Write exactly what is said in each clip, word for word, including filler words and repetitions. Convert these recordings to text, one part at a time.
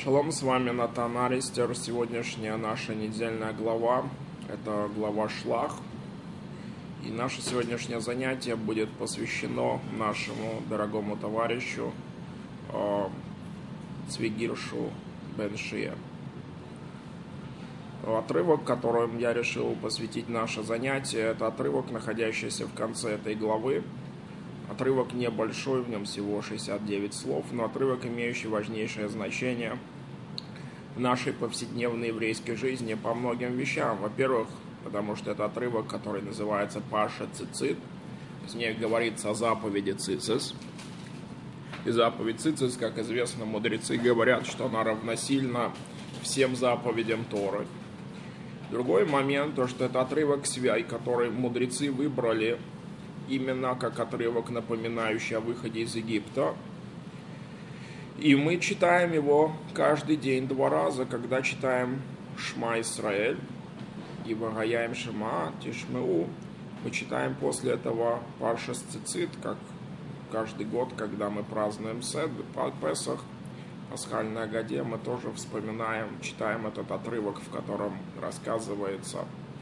Шалом, с вами Натан Аристер. Сегодняшняя наша недельная глава – это глава Шлах. И наше сегодняшнее занятие будет посвящено нашему дорогому товарищу э, Цвигиршу бен Шия. Отрывок, которым я решил посвятить наше занятие, это отрывок, находящийся в конце этой главы. Отрывок небольшой, в нем всего шестьдесят девять слов, но отрывок, имеющий важнейшее значение в нашей повседневной еврейской жизни по многим вещам. Во-первых, потому что это отрывок, который называется Паша Цицит, в ней говорится о заповеди Цицис. И заповедь Цицис, как известно, мудрецы говорят, что она равносильна всем заповедям Торы. Другой момент, то что это отрывок свяй, который мудрецы выбрали именно как отрывок, напоминающий о выходе из Египта. И мы читаем его каждый день два раза, когда читаем Шма Исраэль и Вагаяем Шема Тишмеу. Мы читаем после этого Паршас Цицит, как каждый год, когда мы празднуем Сед, Песах, Пасхальной Агаде, мы тоже вспоминаем, читаем этот отрывок, в котором рассказывается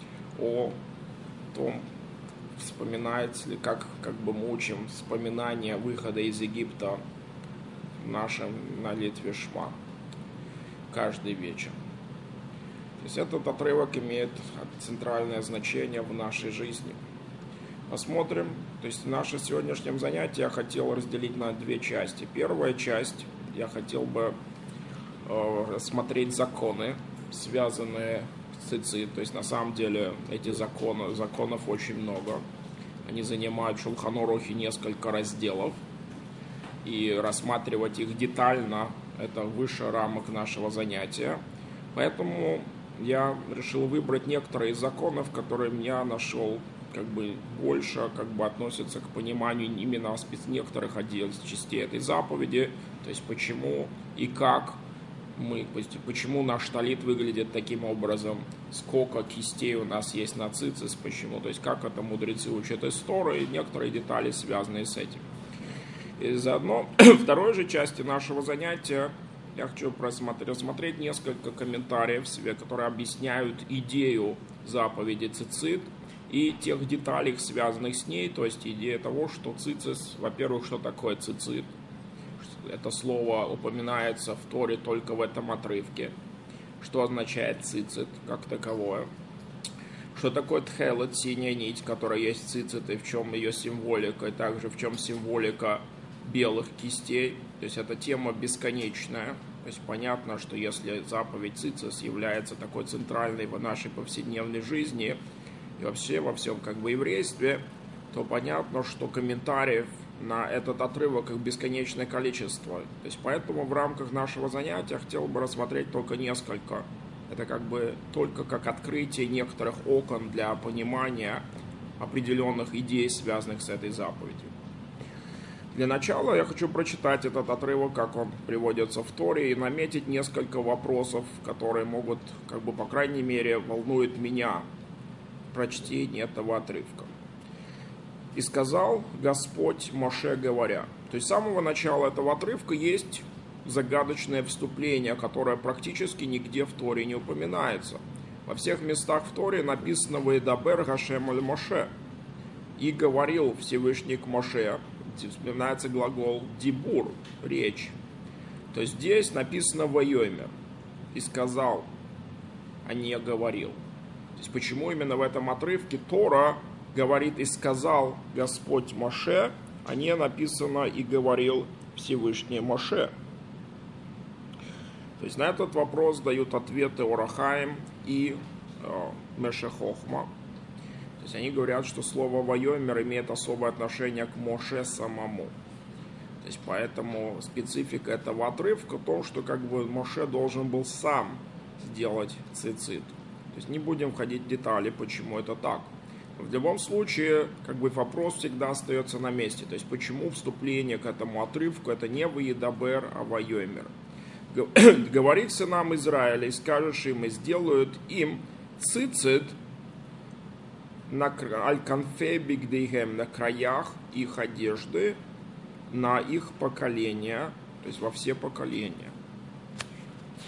о том, вспоминается ли, как, как бы мы учим вспоминание выхода из Египта в нашем молитве Шма каждый вечер. То есть этот отрывок имеет центральное значение в нашей жизни. Посмотрим. То есть наше сегодняшнее занятие я хотел разделить на две части. Первая часть, я хотел бы э, рассмотреть законы, связанные Цицит, то есть на самом деле эти законы, законов очень много. Они занимают в Шулхан Арухе несколько разделов, и рассматривать их детально это выше рамок нашего занятия. Поэтому я решил выбрать некоторые из законов, которые я нашел как бы больше как бы относятся к пониманию именно некоторых отдельных частей этой заповеди, то есть почему и как мы, почему наш талит выглядит таким образом, сколько кистей у нас есть на цицис, почему, то есть как это мудрецы учат из Торы и некоторые детали, связанные с этим. И заодно в второй же части нашего занятия я хочу просмотреть, рассмотреть несколько комментариев, которые объясняют идею заповеди цицит и тех деталей, связанных с ней, то есть идея того, что цицис, во-первых, что такое цицит. Это слово упоминается в Торе только в этом отрывке. Что означает цицит как таковое? Что такое тхелет, синяя нить, которая есть в цицит, и в чем ее символика, и также в чем символика белых кистей. То есть эта тема бесконечная. То есть понятно, что если заповедь цицис является такой центральной в нашей повседневной жизни и вообще во всем как бы еврействе, то понятно, что комментариев на этот отрывок их бесконечное количество. То есть поэтому в рамках нашего занятия хотел бы рассмотреть только несколько. Это как бы только как открытие некоторых окон для понимания определенных идей, связанных с этой заповедью. Для начала я хочу прочитать этот отрывок, как он приводится в Торе, и наметить несколько вопросов, которые могут, как бы по крайней мере, волнуют меня в прочтении этого отрывка. «И сказал Господь Моше, говоря». То есть с самого начала этого отрывка есть загадочное вступление, которое практически нигде в Торе не упоминается. Во всех местах в Торе написано «Ваидабер Гашем аль Моше». «И говорил Всевышний к Моше». Вспоминается глагол «дибур» – «речь». То есть здесь написано «Вайомер» – «и сказал», а не «говорил». То есть почему именно в этом отрывке Тора говорит «и сказал Господь Моше», а не написано «и говорил Всевышний Моше». То есть на этот вопрос дают ответы Ор ха-Хаим и э, Меше Хохма. То есть они говорят, что слово «вайомер» имеет особое отношение к Моше самому. То есть поэтому специфика этого отрывка в том, что как бы Моше должен был сам сделать цицит. То есть не будем входить в детали, почему это так. В любом случае, как бы вопрос всегда остается на месте. То есть, почему вступление к этому отрывку это не «Ваидабер», а «Вайомер». Говорится нам Израиля, и скажешь им, и сделают им цицит на аль-канфе бигдейхем, на краях их одежды, на их поколения, то есть во все поколения.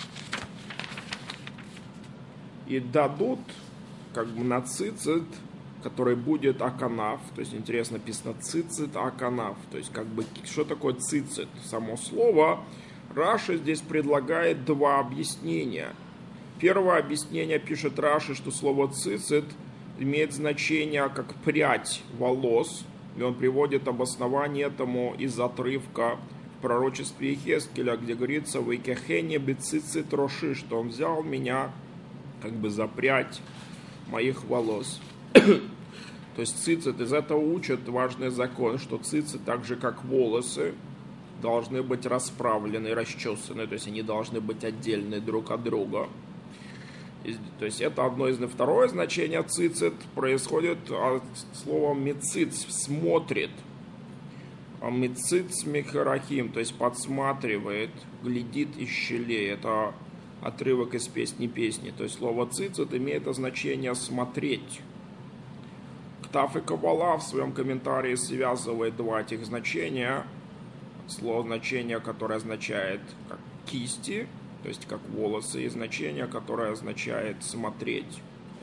и дадут как бы на цицит, который будет аканаф, то есть интересно написано цицит аканаф, то есть как бы что такое цицит, само слово. Раши здесь предлагает два объяснения. Первое объяснение пишет Раши, что слово цицит имеет значение как прядь волос, и он приводит обоснование этому из отрывка в пророчестве Иехескеля, где говорится «Вейкехене бецицит роши», что он взял меня как бы за прядь моих волос. То есть цицит, из этого учат важный закон, что цицит, так же как волосы, должны быть расправлены, расчесаны, то есть они должны быть отдельны друг от друга. То есть это одно из... Второе значение цицит происходит от слова мициц, смотрит. А мициц михарахим, то есть подсматривает, глядит из щелей. Это отрывок из песни песни. То есть слово цицит имеет значение смотреть. Ктаф и Каббала в своем комментарии связывает два этих значения. Слово значение, которое означает как кисти, то есть как волосы, и значение, которое означает смотреть.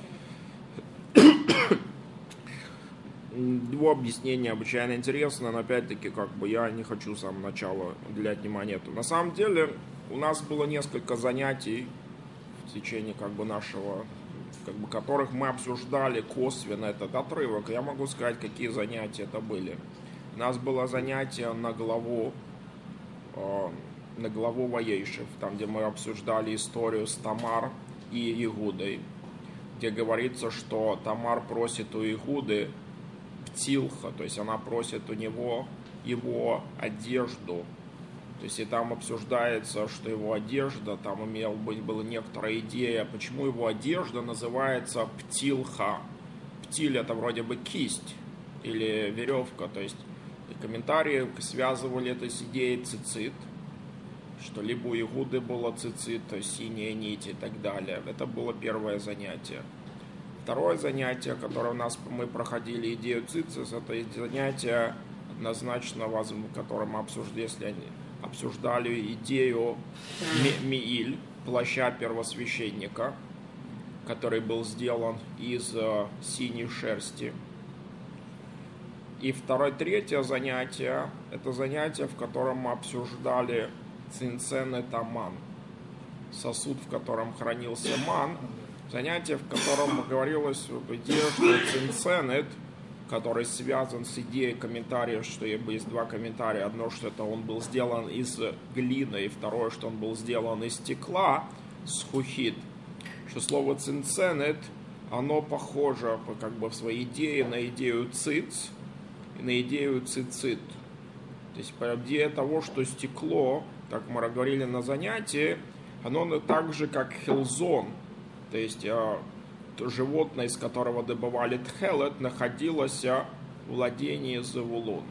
Его объяснение обычайно интересно, но опять-таки как бы я не хочу с самого начала уделять внимание этому. На самом деле у нас было несколько занятий в течение как бы нашего, как бы которых мы обсуждали косвенно этот отрывок. Я могу сказать, какие занятия это были. У нас было занятие на главу э, на главу Ваейшев, там, где мы обсуждали историю с Тамар и Игудой, где говорится, что Тамар просит у Игуды птилха, то есть она просит у него его одежду. То есть и там обсуждается, что его одежда, там имела быть была некоторая идея, почему его одежда называется птилха. Птиль это вроде бы кисть или веревка, то есть и комментарии связывали это с идеей цицит, что либо у Игуды было цицит, то есть синяя нить и так далее. Это было первое занятие. Второе занятие, которое у нас мы проходили идею цицис, это занятие однозначно, которое мы обсуждали, если они обсуждали идею Мииль, плаща первосвященника, который был сделан из синей шерсти. И второе, третье занятие, это занятие, в котором мы обсуждали цинцен и таман, сосуд, в котором хранился ман. Занятие, в котором говорилось об идее, что цинценет, который связан с идеей комментариев, что есть два комментария. Одно, что это он был сделан из глины, и второе, что он был сделан из стекла, схухит. Что слово цинценет, оно похоже как бы в своей идее на идею циц и на идею цицит. То есть идея того, что стекло, как мы говорили на занятии, оно так же, как хилзон, то есть э, то животное, из которого добывали тхелет, находилось в владении Завулона.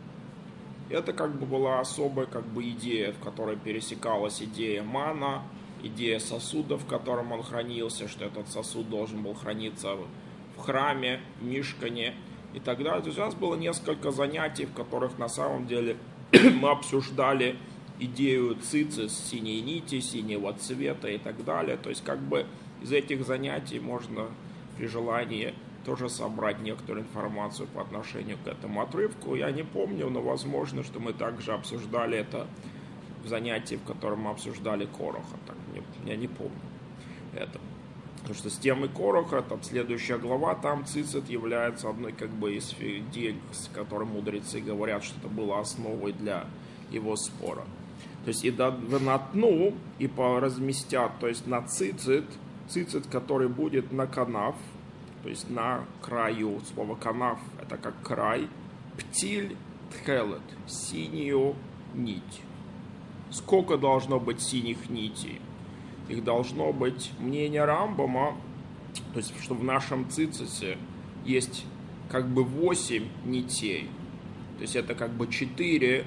Это как бы была особая как бы идея, в которой пересекалась идея мана, идея сосуда, в котором он хранился, что этот сосуд должен был храниться в храме, в мишкане и так далее. То есть у нас было несколько занятий, в которых на самом деле мы обсуждали идею цицис, синей нити, синего цвета и так далее. То есть как бы из этих занятий можно при желании тоже собрать некоторую информацию по отношению к этому отрывку. Я не помню, но возможно, что мы также обсуждали это в занятии, в котором мы обсуждали Короха. Так, я не помню это. Потому что с темой Короха, там следующая глава, там цицит является одной как бы из идей, с которой мудрецы говорят, что это было основой для его спора. То есть и натну, и разместят, то есть на цицит, цицит, который будет на канав, то есть на краю. Слово канав это как край. Птиль тхелет, синюю нить. Сколько должно быть синих нитей? Их должно быть, мнение Рамбама, то есть что в нашем циците есть как бы восемь нитей. То есть это как бы четыре,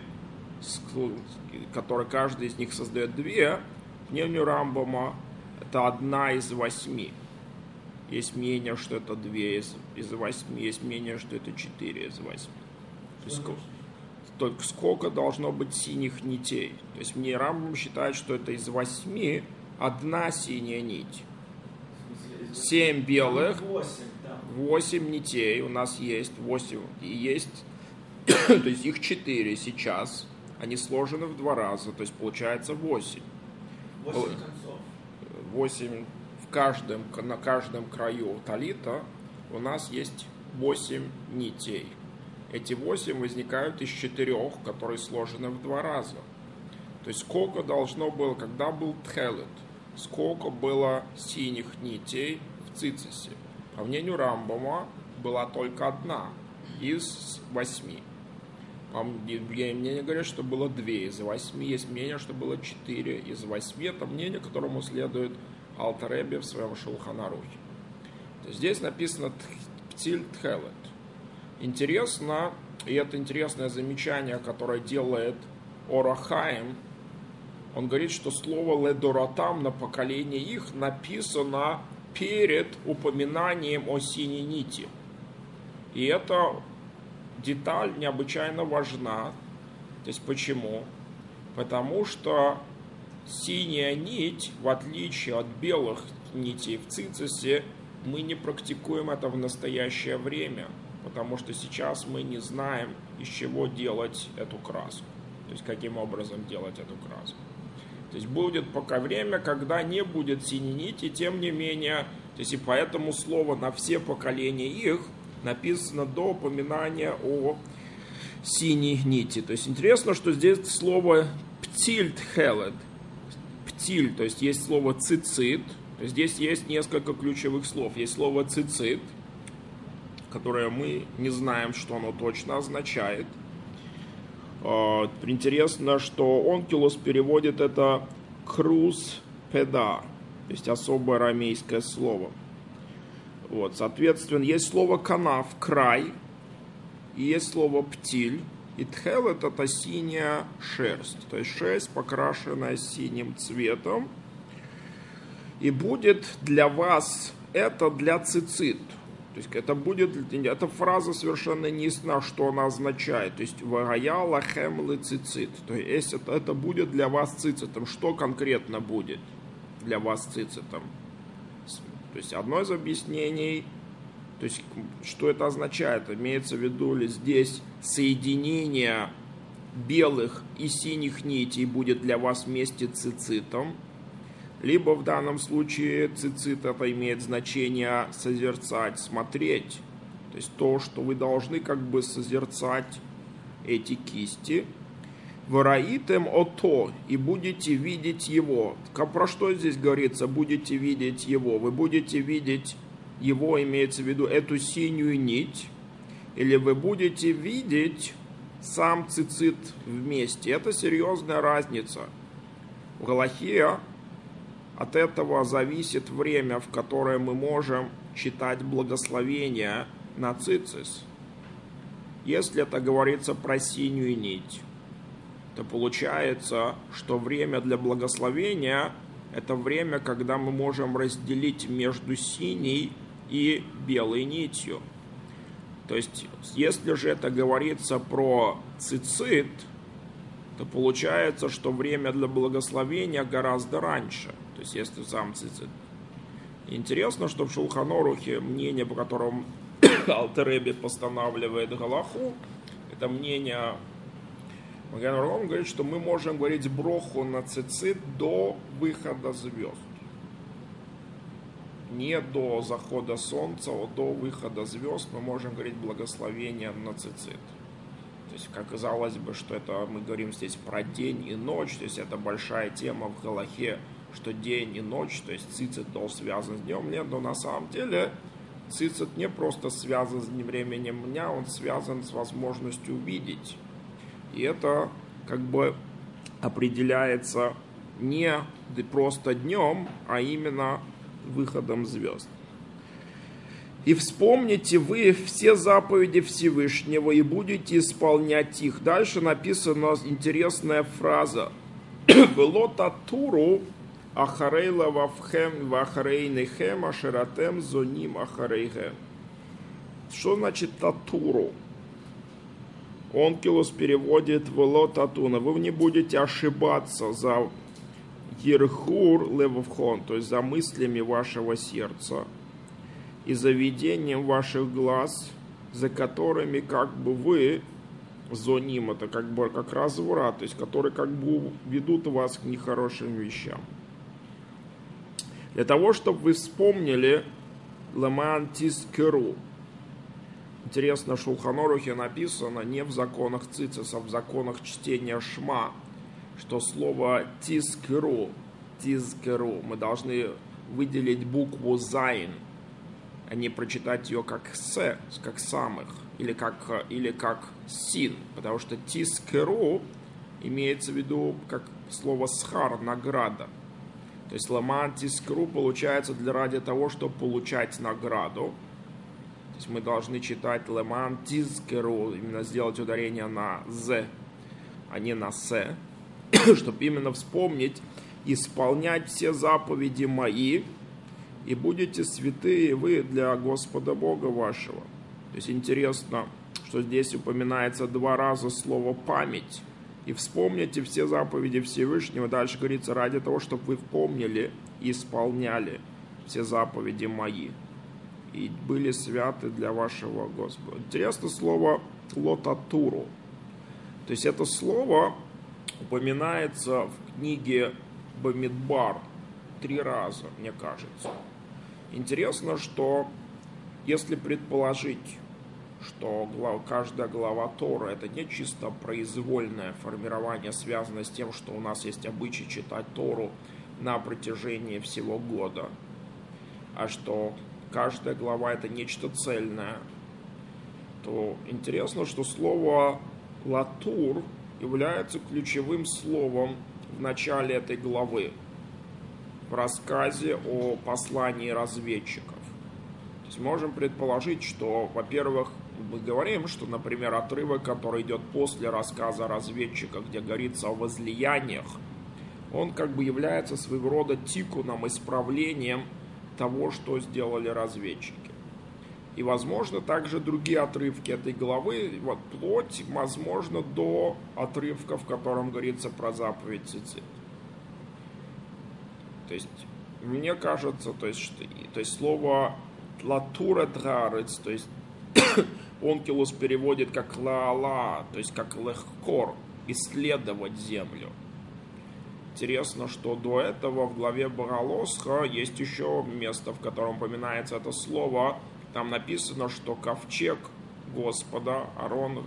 которые каждый из них создает две. Мнению Рамбама это одна из восьми. Есть мнение, что это две из, из восьми, есть мнение, что это четыре из восьми. То есть сколько, только сколько должно быть синих нитей? То есть мне Рамбам считает, что это из восьми одна синяя нить. В смысле, семь белых, восемь, да. восемь нитей у нас есть, восемь, и есть, то есть их четыре сейчас, они сложены в два раза, то есть получается восемь. Восемь концов. восемь в каждом, на каждом краю талита у нас есть восемь нитей. Эти восемь возникают из четырех, которые сложены в два раза. То есть сколько должно было, когда был тхелет, сколько было синих нитей в цицисе. По мнению Рамбама была только одна из восьми. По мнению говорят, что было две из восьми. Есть мнение, что было четыре из восьми. Это мнение, которому следует Алтер Ребби в своем Шулхан Арухе. Здесь написано Птиль Тхелет. Интересно, и это интересное замечание, которое делает Ор ха-Хаим, он говорит, что слово «ледоротам» на поколение их написано перед упоминанием о синей нити. И эта деталь необычайно важна. То есть почему? Потому что синяя нить, в отличие от белых нитей в цицисе, мы не практикуем это в настоящее время, потому что сейчас мы не знаем, из чего делать эту краску. То есть каким образом делать эту краску. То есть будет пока время, когда не будет синей нити, тем не менее, то есть и поэтому слово на все поколения их написано до упоминания о синей нити. То есть интересно, что здесь слово птиль тхелет, птиль, то есть есть слово цицит, то есть здесь есть несколько ключевых слов. Есть слово цицит, которое мы не знаем, что оно точно означает. Интересно, что Онкилос переводит это «крус педа», то есть особое арамейское слово. Вот, соответственно, есть слово «канав» — «край», и есть слово «птиль», и «тхелет» — это синяя шерсть, то есть шерсть, покрашенная синим цветом, и будет для вас это для цицит. То есть это будет, эта фраза совершенно не ясна, что она означает. То есть «вагая лахем лецицит». То есть это, это будет для вас цицитом. Что конкретно будет для вас цицитом? То есть одно из объяснений, то есть что это означает? Имеется в виду ли здесь соединение белых и синих нитей будет для вас вместе цицитом? Либо в данном случае цицит это имеет значение созерцать, смотреть. То есть то, что вы должны как бы созерцать эти кисти. Вараитем ото, и будете видеть его. Про что здесь говорится? Будете видеть его. Вы будете видеть его, имеется в виду эту синюю нить. Или вы будете видеть сам цицит вместе. Это серьезная разница. В галахе от этого зависит время, в которое мы можем читать благословения на цицис. Если это говорится про синюю нить, то получается, что время для благословения – это время, когда мы можем разделить между синей и белой нитью. То есть, если же это говорится про цицит, то получается, что время для благословения гораздо раньше. То есть, если сам цицит. Интересно, что в Шулхан Арухе мнение, по которому Алтер Ребби постанавливает галаху, это мнение Маген Авраам говорит, что мы можем говорить броху на цицит до выхода звезд. Не до захода солнца, а до выхода звезд мы можем говорить благословение на цицит. То есть, как казалось бы, что это мы говорим здесь про день и ночь, то есть это большая тема в галахе, что день и ночь, то есть цицит был связан с днем. Нет, но на самом деле цицит не просто связан с временем дня, он связан с возможностью увидеть. И это как бы определяется не просто днем, а именно выходом звезд. И вспомните вы все заповеди Всевышнего и будете исполнять их. Дальше написана интересная фраза. «Велота туру ахарейла вавхем вахарейнехем ашератем зоним ахарейхем». Что значит татуру? Онкилос переводит «велота туна». Вы не будете ошибаться за ерхур левовхон, то есть за мыслями вашего сердца. и заведением ваших глаз, за которыми как бы вы, зоним, это как бы как разврат, то есть которые как бы ведут вас к нехорошим вещам. Для того, чтобы вы вспомнили Леман Тискеру. Интересно, в Шулхан Арухе написано не в законах цицис, а в законах чтения Шма, что слово Тискеру, Тискеру, мы должны выделить букву Зайн, а не прочитать ее как С, как самых, или как, или как Син, потому что Тискеру имеется в виду как слово Схар, награда. То есть Ламан Тискеру получается для ради того, чтобы получать награду. То есть мы должны читать Ламан Тискеру, именно сделать ударение на З, а не на С, чтобы именно вспомнить, исполнять все заповеди мои, и будете святые вы для Господа Бога вашего. То есть интересно, что здесь упоминается два раза слово «память». И вспомните все заповеди Всевышнего. Дальше говорится, ради того, чтобы вы помнили и исполняли все заповеди мои. И были святы для вашего Господа. Интересно слово «лотатуру». То есть это слово упоминается в книге Бамидбар три раза, мне кажется. Интересно, что если предположить, что каждая глава Торы это не чисто произвольное формирование, связанное с тем, что у нас есть обычай читать Тору на протяжении всего года, а что каждая глава это нечто цельное, то интересно, что слово «латур» является ключевым словом в начале этой главы, в рассказе о послании разведчиков. То есть можем предположить, что, во-первых, мы говорим, что, например, отрывок, который идет после рассказа разведчика, где говорится о возлияниях, он как бы является своего рода тикуном, исправлением того, что сделали разведчики. И, возможно, также другие отрывки этой главы, вот вплоть, возможно, до отрывка, в котором говорится про заповедь цицит. То есть, мне кажется, то есть, что, то есть слово «латура трарец», то есть Онкилус переводит как «ла-ла», то есть как «лехкор», «исследовать землю». Интересно, что до этого в главе Баралосха есть еще место, в котором упоминается это слово. Там написано, что ковчег Господа, Арон,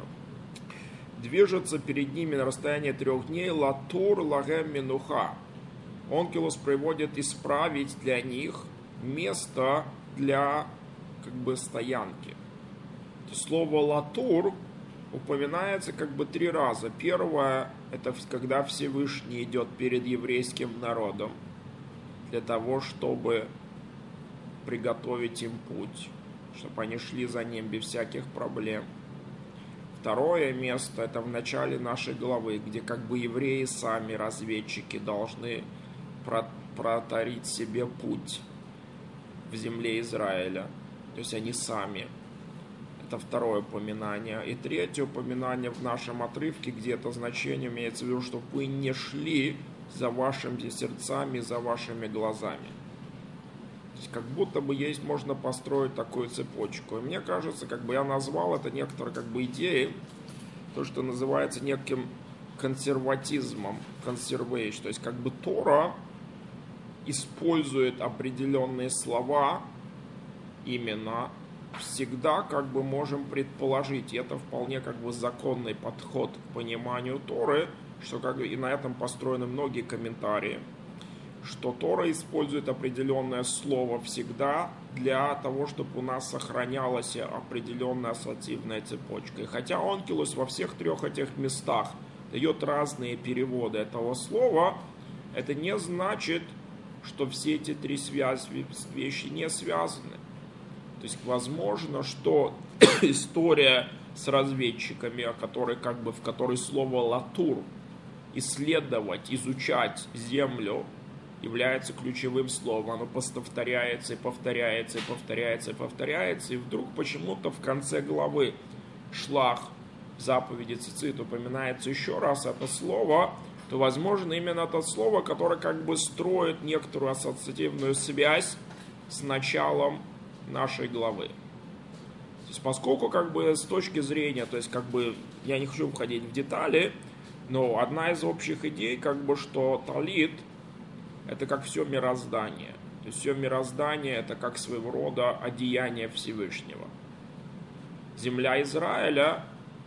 движется перед ними на расстоянии трех дней «латур лагем минуха». Онкилус приводит «исправить для них место для как бы стоянки». Слово «латур» упоминается как бы три раза. Первое – это когда Всевышний идет перед еврейским народом для того, чтобы приготовить им путь, чтобы они шли за ним без всяких проблем. Второе место – это в начале нашей главы, где как бы евреи сами, разведчики, должны протарить себе путь в земле Израиля. То есть они сами. Это второе упоминание. И третье упоминание в нашем отрывке, где это значение имеется в виду, что вы не шли за вашими сердцами, за вашими глазами. То есть как будто бы есть, можно построить такую цепочку. И мне кажется, как бы я назвал это некоторой как бы идеей, то, что называется неким консерватизмом, conservation. То есть как бы Тора использует определенные слова именно всегда, как бы можем предположить, и это вполне как бы законный подход к пониманию Торы, что как бы и на этом построены многие комментарии, что Тора использует определенное слово всегда для того, чтобы у нас сохранялась определенная ассоциативная цепочка. И хотя Онкилус во всех трех этих местах дает разные переводы этого слова, это не значит, что все эти три связи, вещи не связаны. То есть возможно, что история с разведчиками, о которой, как бы, в которой слово «латур» исследовать, изучать землю является ключевым словом. Оно повторяется и повторяется и повторяется и повторяется. И вдруг почему-то в конце главы Шлах заповеди цицит упоминается еще раз это слово, то возможно именно это слово, которое как бы строит некоторую ассоциативную связь с началом нашей главы. То есть, поскольку как бы с точки зрения, то есть как бы я не хочу входить в детали, но одна из общих идей, как бы, что талит это как все мироздание. То есть все мироздание это как своего рода одеяние Всевышнего. Земля Израиля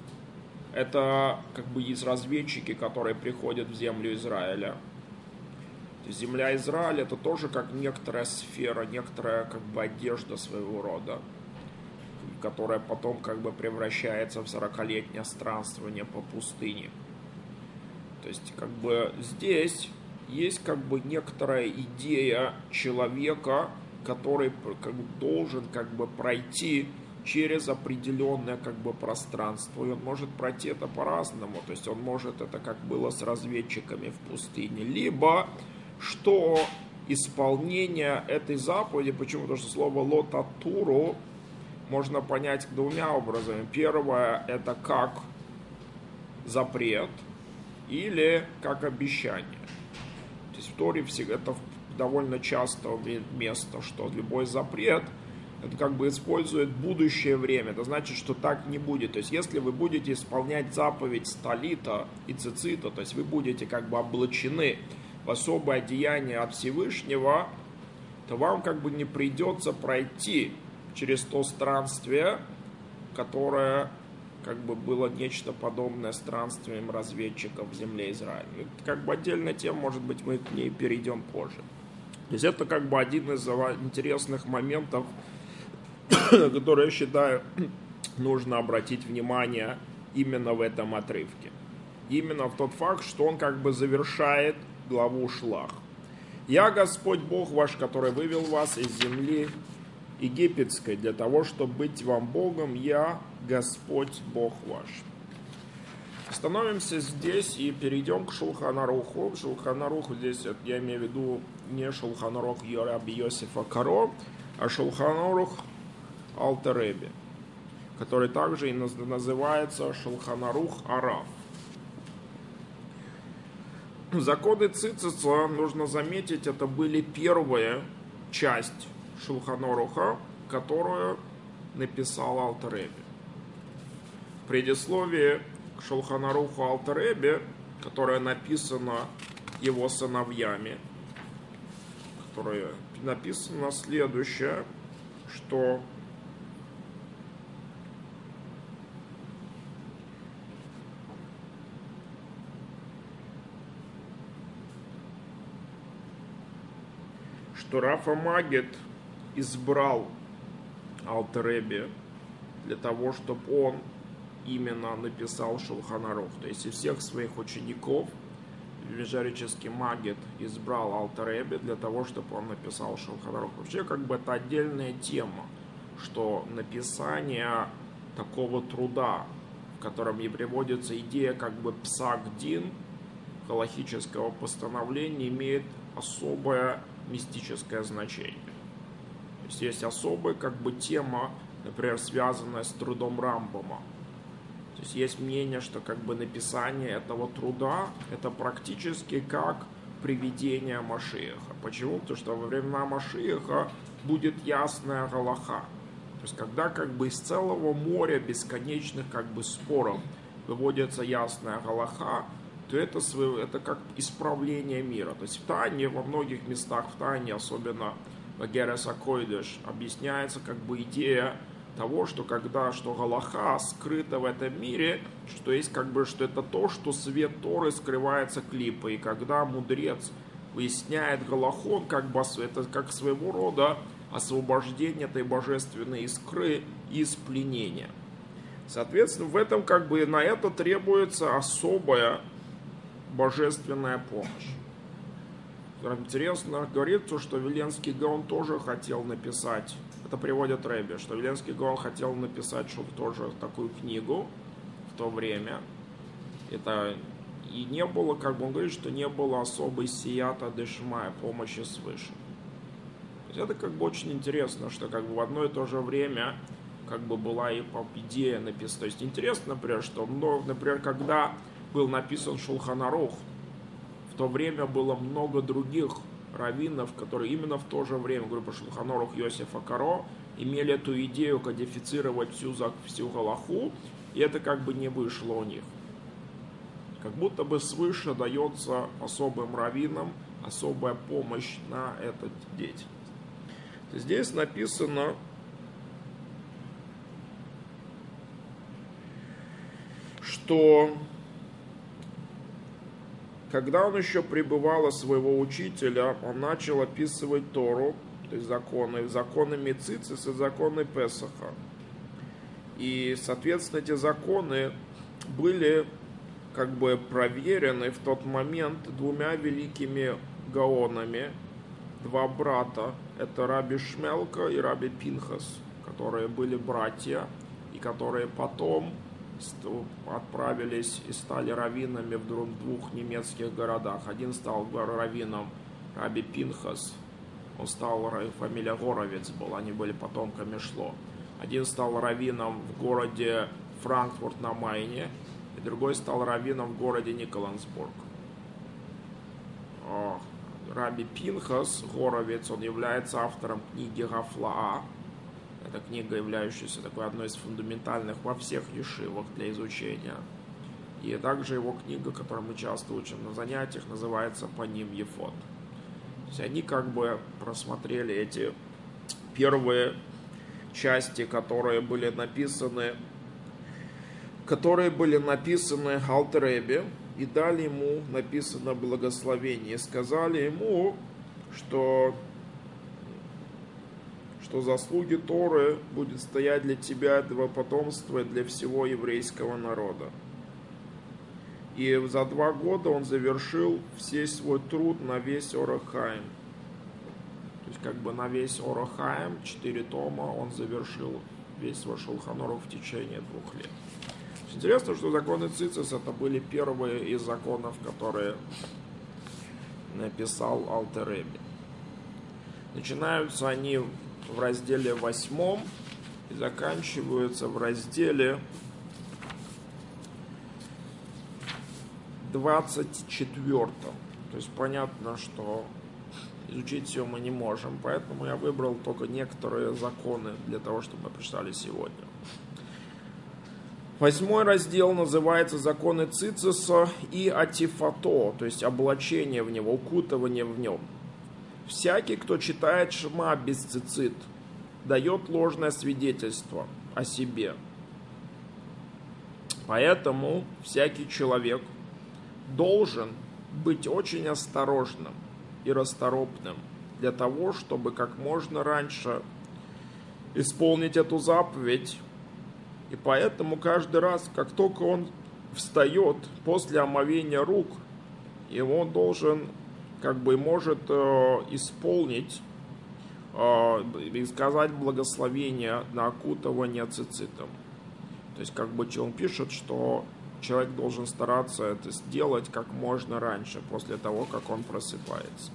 это как бы есть разведчики, которые приходят в землю Израиля. То есть земля Израиля это тоже как некоторая сфера, некоторая как бы одежда своего рода, которая потом как бы превращается в сорокалетнее странствование по пустыне. То есть как бы здесь есть как бы некоторая идея человека, который как бы должен как бы пройти через определенное как бы пространство. И он может пройти это по-разному. То есть он может это как было с разведчиками в пустыне. Либо что исполнение этой заповеди, почему? Потому что слово лотатуру можно понять двумя образами. Первое это как запрет или как обещание. То есть в Торе это довольно часто место, что любой запрет это как бы использует будущее время. Это значит, что так не будет. То есть если вы будете исполнять заповедь талита и цицита, то есть вы будете как бы облачены в особое одеяние от Всевышнего, то вам как бы не придется пройти через то странствие, которое как бы было нечто подобное странствиям разведчиков в земле Израиля. Это как бы отдельная тема, может быть, мы к ней перейдем позже. То есть это как бы один из интересных моментов, на который, я считаю, нужно обратить внимание именно в этом отрывке. Именно в тот факт, что он как бы завершает главу Шлах. «Я Господь Бог ваш, который вывел вас из земли египетской, для того, чтобы быть вам Богом, я Господь Бог ваш». Остановимся здесь и перейдем к Шулхан Аруху. Шулхан Арух здесь, я имею в виду не Шулхан Арух Раби Йосефа Каро, а Шулхан Арух Алтер Ребе, который также и называется Шулхан Арух Арав. Законы Цицица, нужно заметить, это были первая часть Шулхан Аруха, которую написал Алтер Ребе. В предисловии к Шулхан Аруху Алтер Ребе, которое написано его сыновьями, которое написано следующее, что что Раф Амагет избрал Алтер Ребе для того, чтобы он именно написал Шулхан Арух. То есть из всех своих учеников Вижарический Магет избрал Алтер Ребе для того, чтобы он написал Шулхан Арух. Вообще как бы это отдельная тема, что написание такого труда, в котором и приводится идея как бы псак-дин, галахического постановления, имеет особое мистическое значение. То есть есть особая как бы тема, например, связанная с трудом Рамбама. То есть есть мнение, что как бы написание этого труда это практически как привидение Машиаха. Почему? Потому что во времена Машиаха будет ясная галаха. То есть когда как бы из целого моря бесконечных как бы споров выводится ясная галаха, то это, это как исправление мира. То есть в Тане, во многих местах в Тане, особенно в Герес Акойдеш, объясняется как бы идея того, что когда что галаха скрыта в этом мире, что есть как бы, что это то, что свет Торы скрывается клипой. И когда мудрец выясняет галаху, он как бы это как своего рода освобождение этой божественной искры из пленения. Соответственно, в этом как бы на это требуется особая божественная помощь. Интересно говорится, что Виленский Гаон тоже хотел написать, это приводит Ребе, что Виленский Гаон хотел написать что тоже такую книгу в то время. Это и не было, как бы он говорит, что не было особой сията дешмая, помощи свыше. То есть это как бы очень интересно, что как бы в одно и то же время как бы была и идея написана. То есть интересно, например, что, например, когда был написан Шулхан Арух, в то время было много других раввинов, которые именно в то же время, говорю про Шулхан Арух Йосефа Каро, имели эту идею кодифицировать всю, всю галаху, и это как бы не вышло у них. Как будто бы свыше дается особым раввинам особая помощь на эту деятельность. Здесь написано, что когда он еще пребывал у своего учителя, он начал описывать Тору, то есть законы, законы Мицицис и законы Песаха. И, соответственно, эти законы были как бы проверены в тот момент двумя великими гаонами, два брата, это Раби Шмелка и Раби Пинхас, которые были братья, и которые потом отправились и стали раввинами в двух немецких городах. Один стал раввином Раби Пинхас, он стал, фамилия Горовец была, они были потомками Шло. Один стал раввином в городе Франкфурт на Майне, и другой стал раввином в городе Николансбург. Раби Пинхас Горовец, он является автором книги Гафлаа. Это книга, являющаяся такой одной из фундаментальных во всех ешивах для изучения. И также его книга, которую мы часто учим на занятиях, называется «Паним Ефот». То есть они как бы просмотрели эти первые части, которые были написаны, которые были написаны Алтер Ребе, и дали ему написано благословение. Сказали ему, что что заслуги Торы будет стоять для тебя, этого потомства, и для всего еврейского народа. И за два года он завершил весь свой труд на весь Орах Хаим. То есть как бы на весь Орах Хаим, четыре тома, он завершил весь свой Шулхан Арух в течение двух лет. Интересно, что законы Цицис это были первые из законов, которые написал Алтер Ребе. Начинаются они в разделе восьмом и заканчиваются в разделе двадцать четвёртом. То есть понятно, что изучить все мы не можем, поэтому я выбрал только некоторые законы для того, чтобы мы прочитали сегодня. Восьмой раздел называется «Законы Цициса и Атифато», то есть облачение в него, укутывание в нем. Всякий, кто читает Шма без цицит, дает ложное свидетельство о себе. Поэтому всякий человек должен быть очень осторожным и расторопным для того, чтобы как можно раньше исполнить эту заповедь. И поэтому каждый раз, как только он встает после омовения рук, и он должен, как бы, может э, исполнить э, и сказать благословение на окутывание цицитом. То есть, как бы, он пишет, что человек должен стараться это сделать как можно раньше, после того, как он просыпается.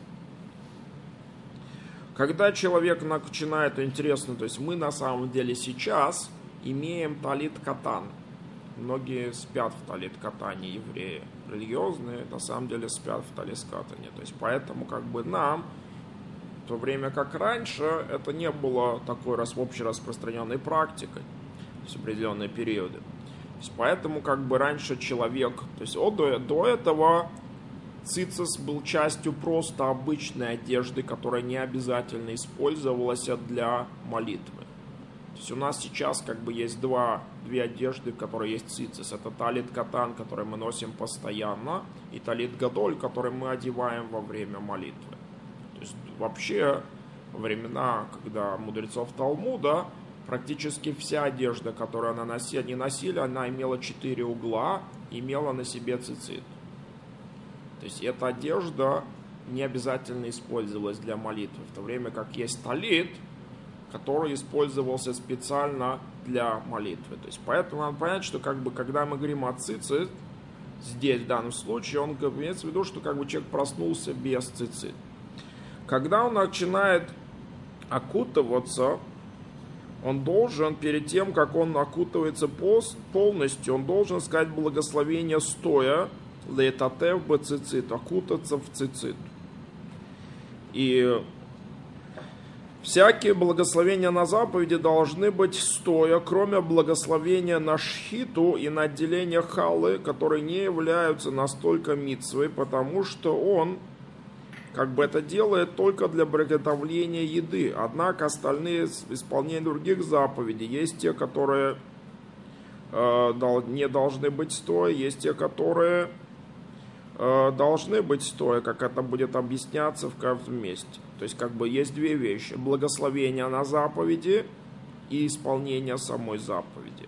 Когда человек начинает, интересно, то есть мы на самом деле сейчас имеем талит катан. Многие спят в талит катане, евреи. Религиозные на самом деле спят в талит катане. То есть поэтому как бы нам, в то время как раньше, это не было такой раз общераспространенной практикой, то есть определенные периоды. То есть поэтому как бы раньше человек, то есть от, до, до этого цицис был частью просто обычной одежды, которая не обязательно использовалась для молитвы. То есть у нас сейчас как бы есть два, две одежды, в которые есть цицис. Это талит катан, который мы носим постоянно, и талит гадоль, который мы одеваем во время молитвы. То есть вообще во времена, когда мудрецов Талмуда, практически вся одежда, которую она носила, они носили, она имела четыре угла, имела на себе цицит. То есть эта одежда не обязательно использовалась для молитвы, в то время как есть талит, который использовался специально для молитвы. То есть поэтому надо понять, что как бы когда мы говорим о цицит, здесь в данном случае, он имеется в виду, что как бы человек проснулся без цицит. Когда он начинает окутываться, он должен, перед тем, как он окутывается полностью, он должен сказать благословение стоя, лейтатев б цицит, окутаться в цицит. И Всякие благословения на заповеди должны быть стоя, кроме благословения на шхиту и на отделение халы, которые не являются настолько мицвой, потому что он как бы это делает только для приготовления еды. Однако остальные исполнения других заповедей, есть те, которые э, не должны быть стоя, есть те, которые э, должны быть стоя, как это будет объясняться в каждом месте. То есть как бы есть две вещи: благословение на заповеди и исполнение самой заповеди.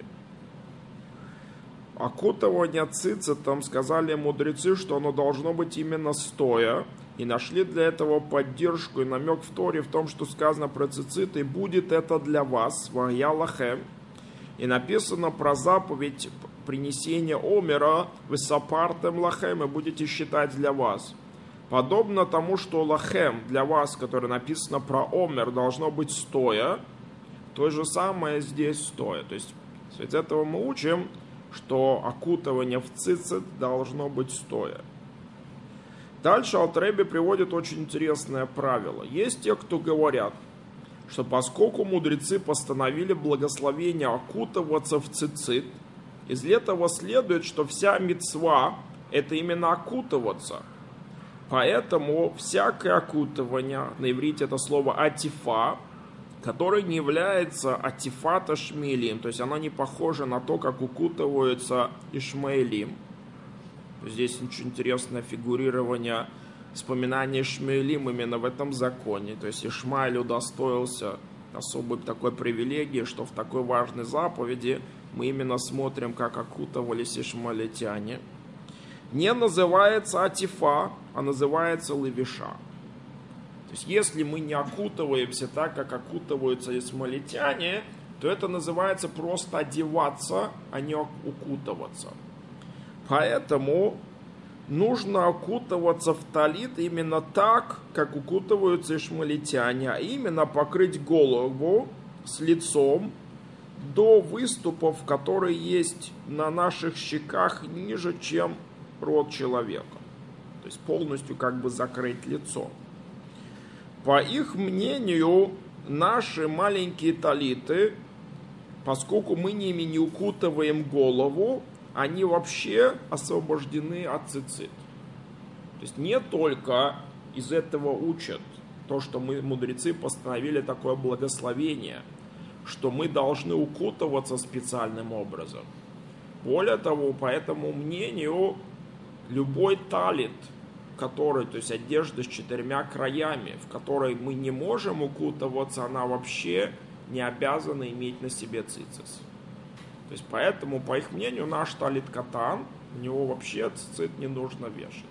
Окутывание цицитом, сказали мудрецы, что оно должно быть именно стоя, и нашли для этого поддержку и намек в Торе в том, что сказано про цицит: и будет это для вас, вая лахем. И написано про заповедь принесения омера, вы сапартем лахем, и будете считать для вас. Подобно тому, что лахем для вас, которое написано про омер, должно быть стоя, то же самое здесь стоя. То есть из этого мы учим, что окутывание в цицит должно быть стоя. Дальше Алтер Ребе приводит очень интересное правило. Есть те, кто говорят, что поскольку мудрецы постановили благословение окутываться в цицит, из этого следует, что вся мицва – это именно окутываться. Поэтому всякое окутывание, на иврите это слово атифа, которое не является атифата шмеилим, то есть оно не похоже на то, как укутываются ишмаэлим. Здесь очень интересное фигурирование, вспоминание шмеилим именно в этом законе. То есть Ишмаэль удостоился особой такой привилегии, что в такой важной заповеди мы именно смотрим, как окутывались ишмаэлитяне. Не называется атифа, а называется левиша. То есть если мы не окутываемся так, как окутываются ишмаэлитяне, то это называется просто одеваться, а не укутываться. Поэтому нужно окутываться в талит именно так, как укутываются ишмаэлитяне, а именно покрыть голову с лицом до выступов, которые есть на наших щеках ниже, чем рот человека. То есть полностью как бы закрыть лицо. По их мнению, наши маленькие талиты, поскольку мы ними не укутываем голову, они вообще освобождены от цицит. То есть не только из этого учат то, что мы, мудрецы, постановили такое благословение, что мы должны укутываться специальным образом. Более того, по этому мнению, любой талит, который, то есть одежда с четырьмя краями, в которой мы не можем укутываться, она вообще не обязана иметь на себе цицис. То есть поэтому, по их мнению, наш талит катан, у него вообще цицит не нужно вешать.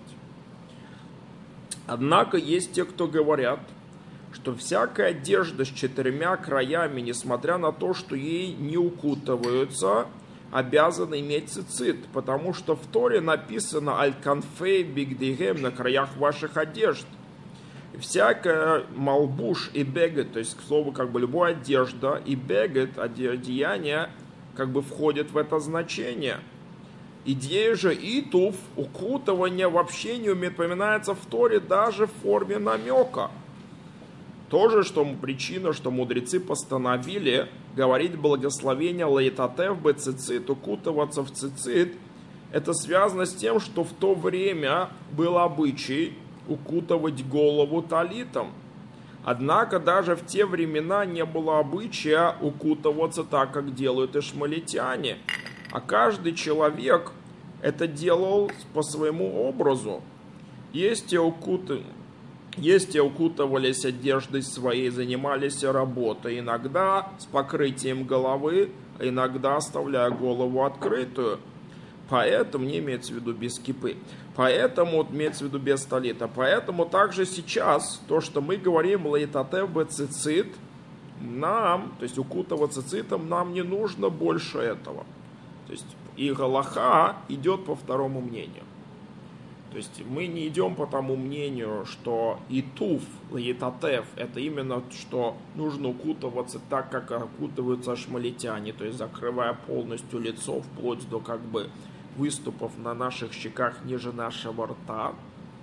Однако есть те, кто говорят, что всякая одежда с четырьмя краями, несмотря на то, что ей не укутываются, обязана иметь цицит, потому что в Торе написано «Аль-канфей бигдигем» на краях ваших одежд. И всякая малбуш и бегет, то есть, к слову, как бы любая одежда и бегет, одеяние, как бы входит в это значение. Идея же итуф, укутывание вообще не упоминается в Торе даже в форме намека. Тоже, что причина, что мудрецы постановили говорить благословение лаитатев бе цицит, укутываться в цицит, это связано с тем, что в то время был обычай укутывать голову талитом. Однако даже в те времена не было обычая укутываться так, как делают ишмаэлитяне. А каждый человек это делал по своему образу. Есть те, укут... Есть те укутывались одеждой своей, занимались работой, иногда с покрытием головы, а иногда оставляя голову открытую. Поэтому, не имеется в виду без кипы, поэтому имеется в виду без талита. Поэтому также сейчас то, что мы говорим лаитатев бе цицит, нам, то есть укутываться цицитом, нам не нужно больше этого. То есть и галаха идет по второму мнению. То есть мы не идем по тому мнению, что итуф, лаитатев, это именно, что нужно укутываться так, как окутываются ишмаэлитяне, то есть закрывая полностью лицо, вплоть до как бы выступов на наших щеках ниже нашего рта.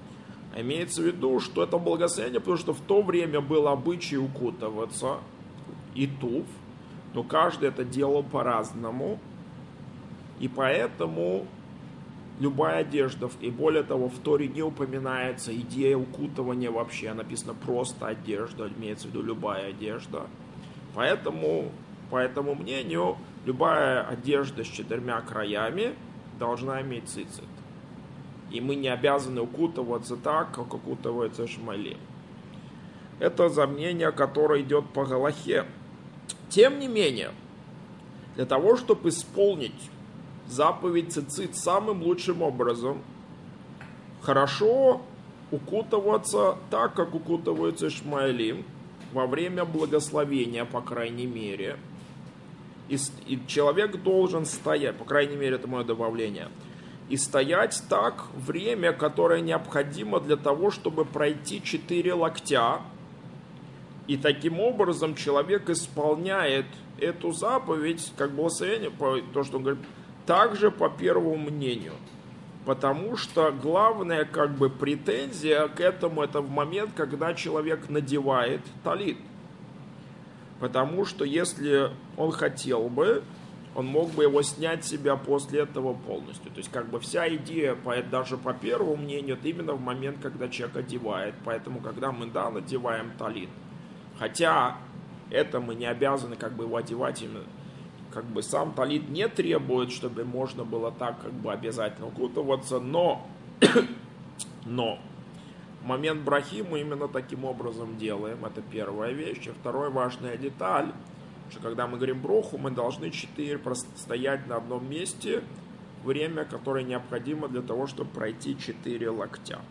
А имеется в виду, что это благословение, потому что в то время был обычай укутываться и туф, но каждый это делал по-разному, и поэтому любая одежда, и более того, в Торе не упоминается идея укутывания вообще, написано просто одежда, имеется в виду любая одежда. Поэтому, по этому мнению, любая одежда с четырьмя краями должна иметь цицит. И мы не обязаны укутываться так, как укутывается Шмалим. Это за мнение, которое идет по галахе. Тем не менее, для того, чтобы исполнить заповедь цицит самым лучшим образом, хорошо укутываться так, как укутывается Шмаэлим, во время благословения, по крайней мере. И, и человек должен стоять, по крайней мере, это мое добавление, и стоять так время, которое необходимо для того, чтобы пройти четыре локтя. И таким образом человек исполняет эту заповедь, как благословение, то, что он говорит, также по первому мнению. Потому что главная как бы претензия к этому, это в момент, когда человек надевает талит. Потому что если он хотел бы, он мог бы его снять с себя после этого полностью. То есть как бы вся идея, даже по первому мнению, это именно в момент, когда человек одевает. Поэтому когда мы, да, надеваем талит, хотя это мы не обязаны как бы его одевать именно, как бы сам талит не требует, чтобы можно было так как бы обязательно укутываться, но, но в момент брахи мы именно таким образом делаем, это первая вещь. И вторая важная деталь, что когда мы говорим броху, мы должны четыре стоять на одном месте, время, которое необходимо для того, чтобы пройти четыре локтя.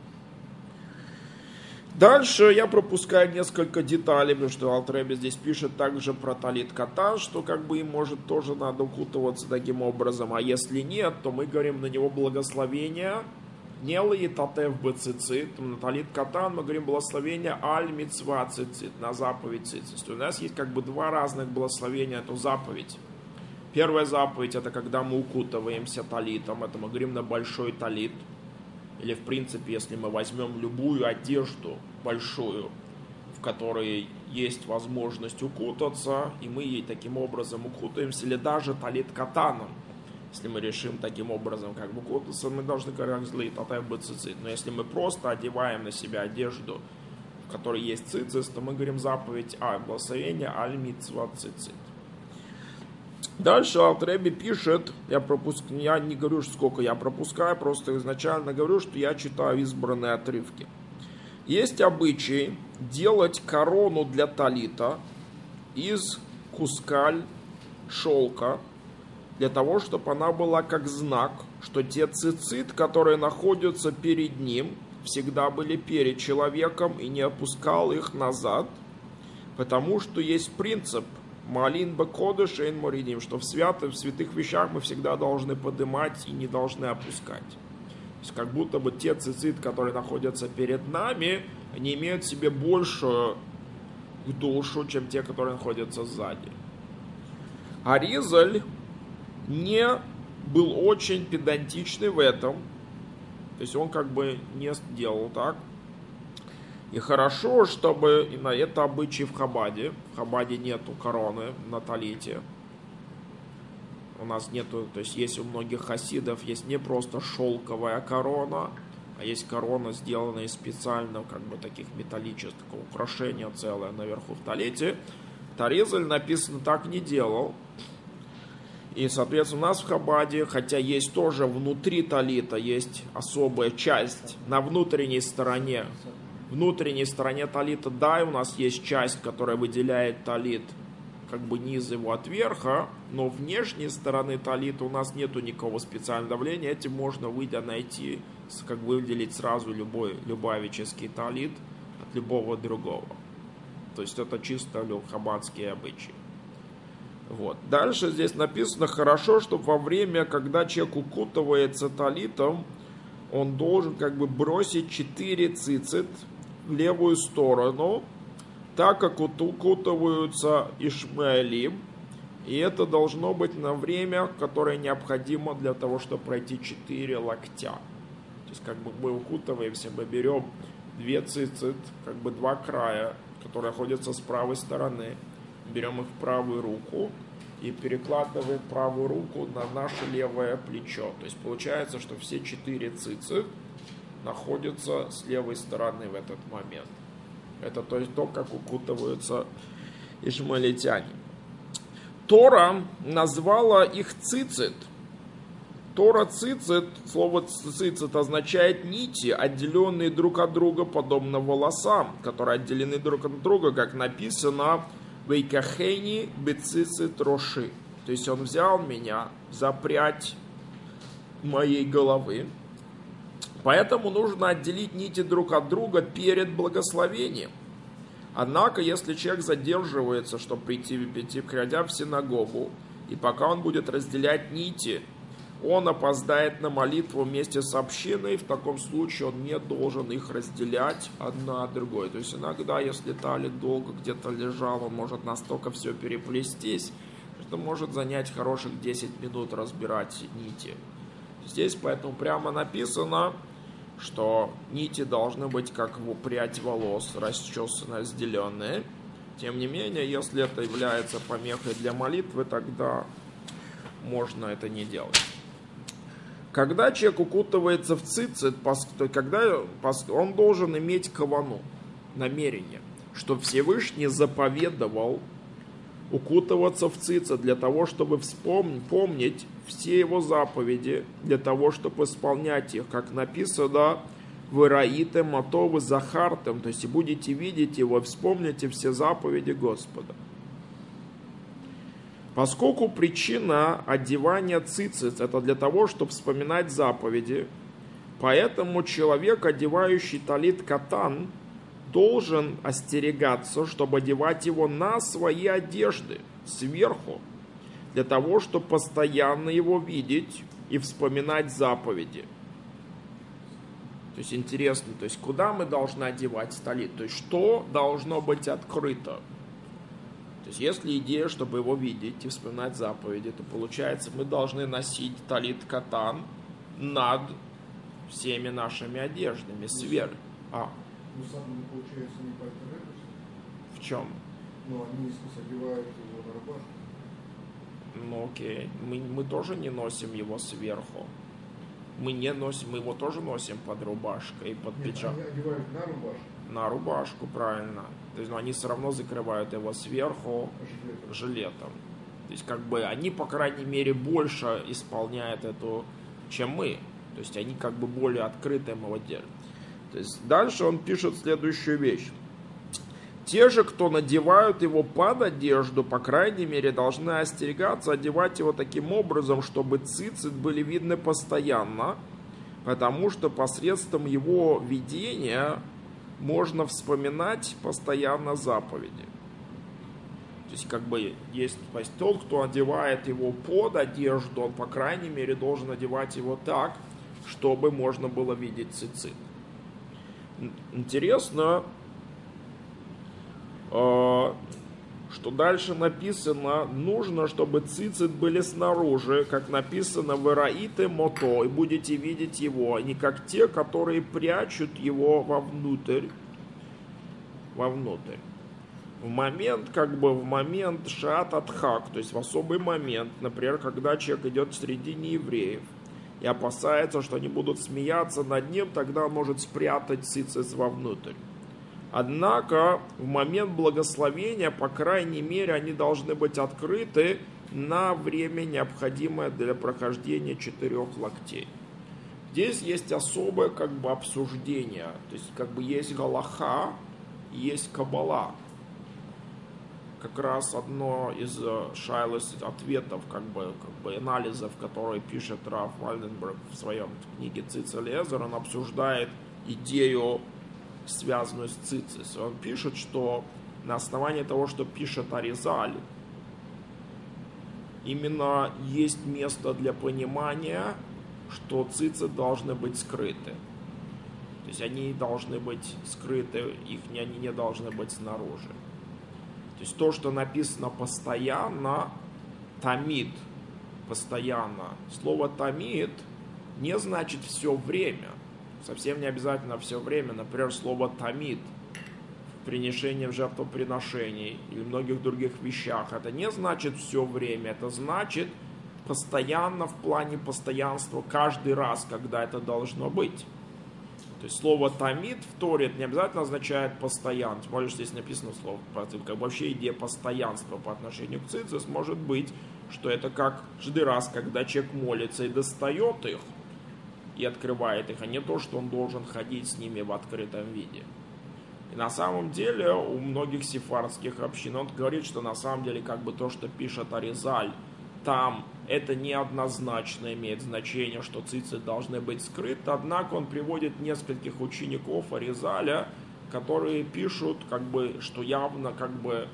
Дальше я пропускаю несколько деталей, потому что Алт Ребе здесь пишет также про талит катан, что как бы им может тоже надо укутываться таким образом, а если нет, то мы говорим на него благословение, не лаитатев бцицит, на талит катан мы говорим благословение аль мицва цицит, на заповедь цицит. У нас есть как бы два разных благословения, эту заповедь. Первая заповедь это когда мы укутываемся талитом, это мы говорим на большой талит. Или, в принципе, если мы возьмем любую одежду большую, в которой есть возможность укутаться, и мы ей таким образом укутаемся, или даже талит катаном, если мы решим таким образом как бы укутаться, мы должны как злые татаев быть цицит. Но если мы просто одеваем на себя одежду, в которой есть цицит, то мы говорим заповедь а, благословение аль мицва цицит. Дальше Алт Ребе пишет, я, пропуск... я не говорю, сколько я пропускаю, просто изначально говорю, что я читаю избранные отрывки. Есть обычай делать корону для талита из куска шелка, для того, чтобы она была как знак, что те цицит, которые находятся перед ним, всегда были перед человеком и не опускал их назад, потому что есть принцип Малин бакодыш эйн моридим, что в святых, в святых вещах мы всегда должны поднимать и не должны опускать. То есть как будто бы те цицит, которые находятся перед нами, они имеют в себе большую душу, чем те, которые находятся сзади. Аризаль не был очень педантичный в этом, то есть он как бы не сделал так. И хорошо, чтобы и на это обычай в Хабаде. В Хабаде нету короны на талите. У нас нету, то есть есть у многих хасидов, есть не просто шелковая корона, а есть корона, сделанная из специального, как бы таких металлических украшения целое наверху в талите. Таризаль написано так не делал. И, соответственно, у нас в Хабаде, хотя есть тоже внутри талита, есть особая часть на внутренней стороне. Внутренней стороне талита, да, у нас есть часть, которая выделяет талит как бы низ его от верха, но внешней стороны талита у нас нету никакого специального давления, этим можно, выйдя, найти, как бы выделить сразу любой любавический талит от любого другого. То есть это чисто хаббатские обычаи. Вот. Дальше здесь написано, хорошо, чтобы во время, когда человек укутывается талитом, он должен как бы бросить четыре цицит в левую сторону, так как укутываются ишмаэлим, и это должно быть на время, которое необходимо для того, чтобы пройти четыре локтя. То есть как бы мы укутываемся, мы берем две цицит, как бы два края, которые находятся с правой стороны, берем их в правую руку и перекладываем правую руку на наше левое плечо. То есть получается, что все четыре цицит находятся с левой стороны в этот момент. Это то есть то, как укутываются ишмаэлитяне. Тора назвала их цицит. Тора цицит, слово цицит означает нити, отделенные друг от друга, подобно волосам, которые отделены друг от друга, как написано «Вейкахени бецицит роши». То есть он взял меня за прядь моей головы. Поэтому нужно отделить нити друг от друга перед благословением. Однако, если человек задерживается, чтобы прийти, прийти придя в синагогу, и пока он будет разделять нити, он опоздает на молитву вместе с общиной, в таком случае он не должен их разделять одна от другой. То есть иногда, если талит долго где-то лежал, он может настолько все переплестись, что может занять хороших десять минут разбирать нити. Здесь поэтому прямо написано, что нити должны быть как прядь волос, расчесанные, разделенные. Тем не менее, если это является помехой для молитвы, тогда можно это не делать. Когда человек укутывается в цицит, когда он должен иметь кавану, намерение, что Всевышний заповедовал укутываться в цицит для того, чтобы вспомнить, помнить все его заповеди, для того, чтобы исполнять их, как написано «Вы раите мотовы захартем», то есть и будете видеть его, вспомните все заповеди Господа. Поскольку причина одевания цицит – это для того, чтобы вспоминать заповеди, поэтому человек, одевающий талит катан, должен остерегаться, чтобы одевать его на свои одежды сверху, для того, чтобы постоянно его видеть и вспоминать заповеди. То есть интересно, то есть куда мы должны одевать талит, то есть что должно быть открыто. То есть если идея, чтобы его видеть и вспоминать заповеди, то получается мы должны носить талит катан над всеми нашими одеждами сверху. А. Ну, сам, получается, не поэтому. В чем? Ну, они одевают его на рубашку. Ну, окей. Мы, мы тоже не носим его сверху. Мы не носим, мы его тоже носим под рубашкой, под пиджак. Они одевают на рубашку. На рубашку, правильно. То есть, ну, они все равно закрывают его сверху Жилетом. жилетом. То есть, как бы, они, по крайней мере, больше исполняют эту, чем мы. То есть, они как бы более открытые молодежь. То есть, дальше он пишет следующую вещь. Те же, кто надевают его под одежду, по крайней мере, должны остерегаться одевать его таким образом, чтобы цицит были видны постоянно, потому что посредством его видения можно вспоминать постоянно заповеди. То есть, как бы, есть, то есть, тот, кто одевает его под одежду, он, по крайней мере, должен одевать его так, чтобы можно было видеть цицит. Интересно, что дальше написано, нужно, чтобы цицит были снаружи, как написано «Вы раите мото», и будете видеть его, а не как те, которые прячут его вовнутрь, вовнутрь. В момент, как бы в момент шаат адхак, то есть в особый момент, например, когда человек идет среди неевреев и опасается, что они будут смеяться над ним, тогда он может спрятать цицит вовнутрь. Однако в момент благословения, по крайней мере, они должны быть открыты на время, необходимое для прохождения четырех локтей. Здесь есть особое как бы обсуждение, то есть как бы есть галаха, есть каббала. Как раз одно из шайлес ответов, как бы, как бы анализов, которые пишет Раф Вальденберг в своем книге Цитц Элиэзер, он обсуждает идею, связанную с цицис. Он пишет, что на основании того, что пишет Аризаль, именно есть место для понимания, что цицит должны быть скрыты. То есть они должны быть скрыты, их не, они не должны быть снаружи. То есть то, что написано постоянно, тамид, постоянно. Слово тамид не значит все время. совсем не обязательно все время. Например, слово «тамид» принесение в жертвоприношений или многих других вещах. Это не значит все время, это значит постоянно в плане постоянства каждый раз, когда это должно быть. То есть слово «тамид» в Торе это не обязательно означает постоянно. Тем более, что здесь написано слово, как вообще идея постоянства по отношению к цицис может быть, что это как каждый раз, когда человек молится и достает их, и открывает их, а не то, что он должен ходить с ними в открытом виде. И на самом деле у многих сефардских общин он говорит, что на самом деле как бы то, что пишет Аризаль, там это неоднозначно имеет значение, что цицы должны быть скрыты, однако он приводит нескольких учеников Аризаля, которые пишут, как бы, что явно как бы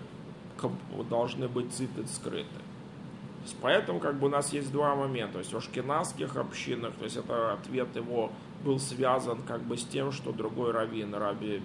должны быть цицы скрыты. Поэтому как бы у нас есть два момента. То есть в ашкеназских общинах, то есть это ответ его был связан как бы с тем, что другой раввин, Раби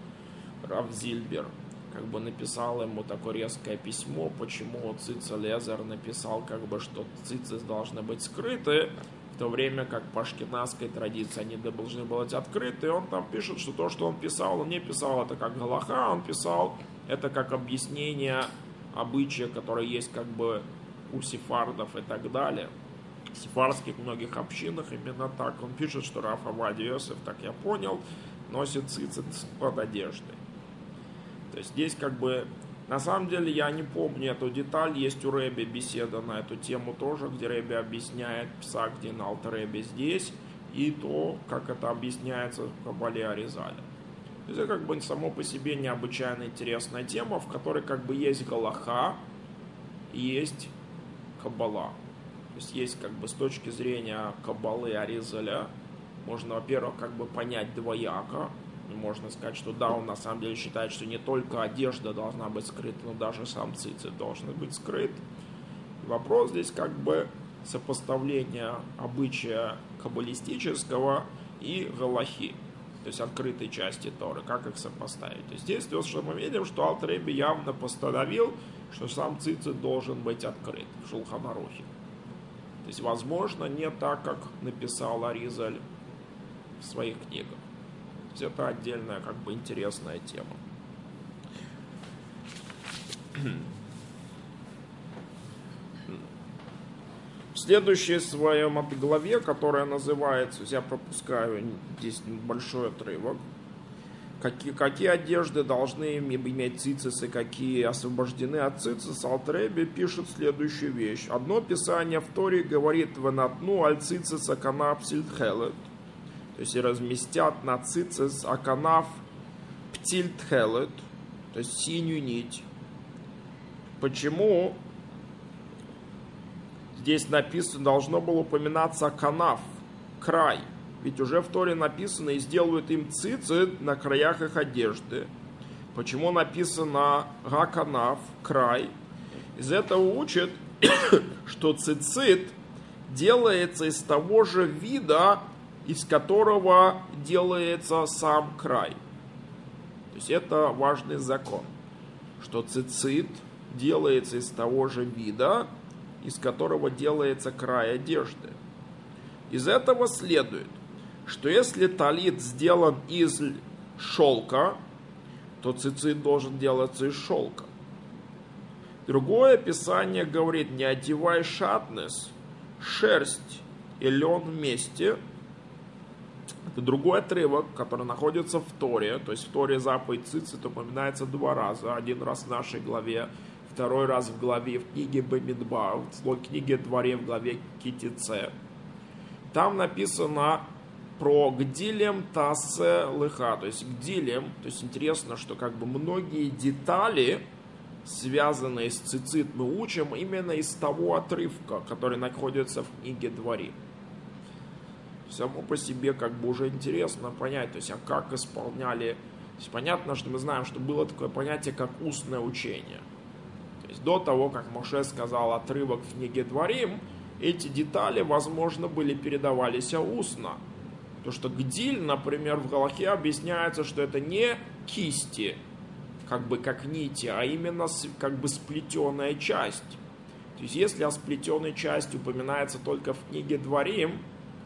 Рав Зильбер, как бы написал ему такое резкое письмо, почему Цица Лезер написал, как бы, что цицис должны быть скрыты, в то время как по ашкеназской традиции они должны быть открыты. И он там пишет, что то, что он писал, он не писал это как галаха, он писал это как объяснение обычая, которое есть как бы у сефардов и так далее. В сефардских многих общинах именно так. Он пишет, что Рав Авадия Йосеф, так я понял, носит цицис под одеждой. То есть здесь как бы, на самом деле я не помню эту деталь, есть у Рэби беседа на эту тему тоже, где Рэби объясняет Псак-Дин Алтер-Ребе здесь, и то, как это объясняется в Кабале Аризаля. То есть это как бы само по себе необычайно интересная тема, в которой как бы есть галаха и есть Каббала. То есть есть как бы с точки зрения Каббалы Аризаля, можно, во-первых, как бы понять двояко. Можно сказать, что да, он на самом деле считает, что не только одежда должна быть скрыта, но даже сам цицит должен быть скрыт. Вопрос здесь как бы сопоставление обычая каббалистического и галахи, то есть открытой части Торы, как их сопоставить. То есть здесь то, что мы видим, что Алтер Ребе явно постановил, что сам цицит должен быть открыт в Шулхан Арухе. То есть, возможно, не так, как написал Аризаль в своих книгах. То есть это отдельная, как бы, интересная тема. В следующей своей главе, которая называется, я пропускаю здесь большой отрывок, какие, какие одежды должны иметь цицис и какие освобождены от цицис, Алтер Ребе пишет следующую вещь. Одно писание в Торе говорит: «Венатну аль цицис аканав сильтхелет». То есть и разместят на цицис аканаф птильтхелет, то есть синюю нить. Почему здесь написано, должно было упоминаться аканаф, край? Ведь уже в Торе написано: и сделают им цицит на краях их одежды. Почему написано гаканаф, край? Из этого учат, что цицит делается из того же вида, из которого делается сам край. То есть это важный закон, что цицит делается из того же вида, из которого делается край одежды. Из этого следует, что если талит сделан из шелка, то цицит должен делаться из шелка. Другое писание говорит: не одевай шатнес, шерсть и лен вместе. Это другой отрывок, который находится в Торе. То есть в Торе заповедь цицит упоминается два раза. Один раз в нашей главе, второй раз в главе в книге Бамидбар, в книге Дворе в главе Китице. Там написано про гдилем тасе лыха, то есть гдилем. То есть интересно, что как бы многие детали, связанные с цицит, мы учим именно из того отрывка, который находится в книге Дворим. Само по себе как бы уже интересно понять, то есть а как исполняли. То есть понятно, что мы знаем, что было такое понятие, как устное учение. То есть до того, как Моше сказал отрывок в книге Дворим, эти детали, возможно, были передавались устно. То, что гдиль, например, в галахе объясняется, что это не кисти, как бы как нити, а именно как бы сплетенная часть. То есть если о сплетенной части упоминается только в книге Дворим,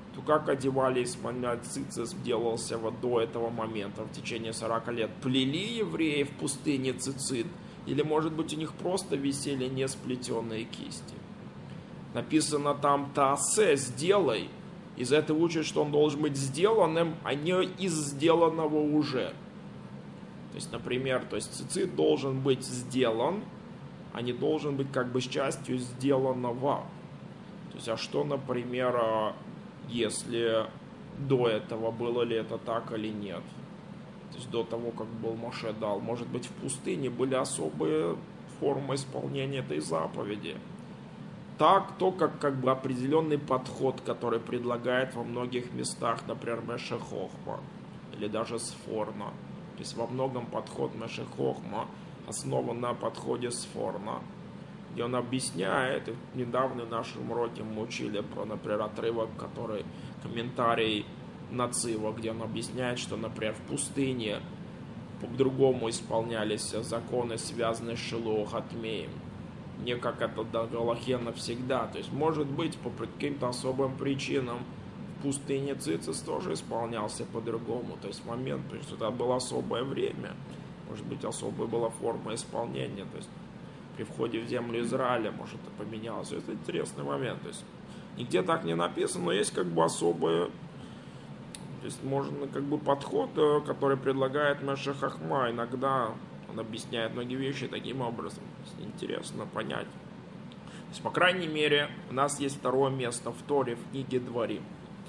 то как одевали исполнять цицис делался вот до этого момента, в течение сорока лет? Плели евреи в пустыне цицит? Или, может быть, у них просто висели несплетенные кисти? Написано там «таасе» – «сделай». Из этого учат, что он должен быть сделанным, а не из сделанного уже. То есть, например, то есть цицит должен быть сделан, а не должен быть как бы частью сделанного. То есть, а что, например, если до этого было ли это так или нет? То есть до того, как был Моше дал. Может быть, в пустыне были особые формы исполнения этой заповеди. Так, то как, как бы определенный подход, который предлагает во многих местах, например, Меше Хохма или даже Сфорна. То есть во многом подход Меше Хохма основан на подходе Сфорна, где он объясняет, и недавно в нашем уроке мы учили про, например, отрывок, который комментарий Нацива, где он объясняет, что, например, в пустыне по-другому исполнялись законы, связанные с Шилуах Атмеем, не как это до Галахе навсегда. То есть, может быть, по каким-то особым причинам в пустыне цицис тоже исполнялся по-другому. То есть, момент, то есть, это было особое время. Может быть, особая была форма исполнения. То есть, при входе в землю Израиля, может, это поменялось. Это интересный момент. То есть, нигде так не написано, но есть как бы особые, то есть, можно как бы подход, который предлагает Меше Хохма. Иногда он объясняет многие вещи таким образом. Интересно понять. То есть, по крайней мере, у нас есть второе место в Торе, в книге Дворим.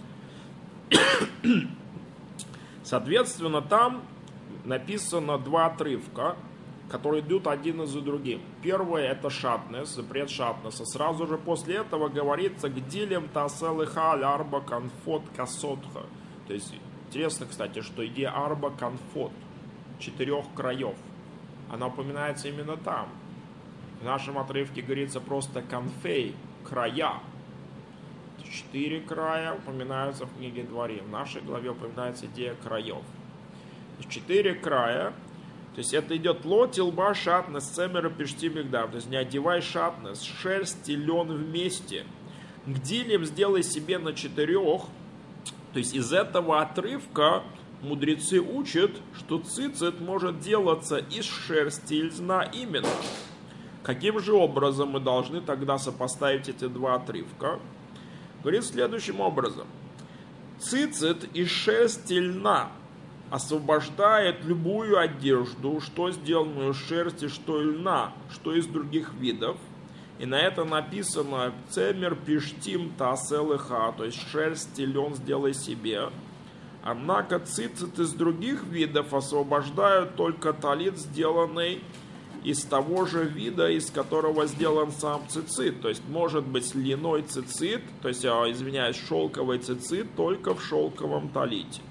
Соответственно, там написано два отрывка, которые идут один за другим. Первое — это шатнес, запрет шатнеса. Сразу же после этого говорится «Гдилем тасел иха аль арба канфот касотха». То есть, интересно, кстати, что идея арба канфот, четырех краев, она упоминается именно там. В нашем отрывке говорится просто «канфей», края. Четыре края упоминаются в книге Дворим. В нашей главе упоминается идея краев. Четыре края. То есть это идет лотилба шатнес цемера пешти мигдав. То есть не одевай шатнес, шерсть и лен вместе. Гдилем сделай себе на четырех. То есть из этого отрывка мудрецы учат, что цицит может делаться из шерсти и льна именно. Каким же образом мы должны тогда сопоставить эти два отрывка? Говорит следующим образом. Цицит из шерсти льна освобождает любую одежду, что сделанную из шерсти, что из льна, что из других видов. И на это написано «Цемер пиштим тааселыха», то есть шерсть и лен сделай себе. Однако цицит из других видов освобождают только талит, сделанный из того же вида, из которого сделан сам цицит. То есть может быть льняной цицит, то есть, извиняюсь, шелковый цицит только в шелковом талите.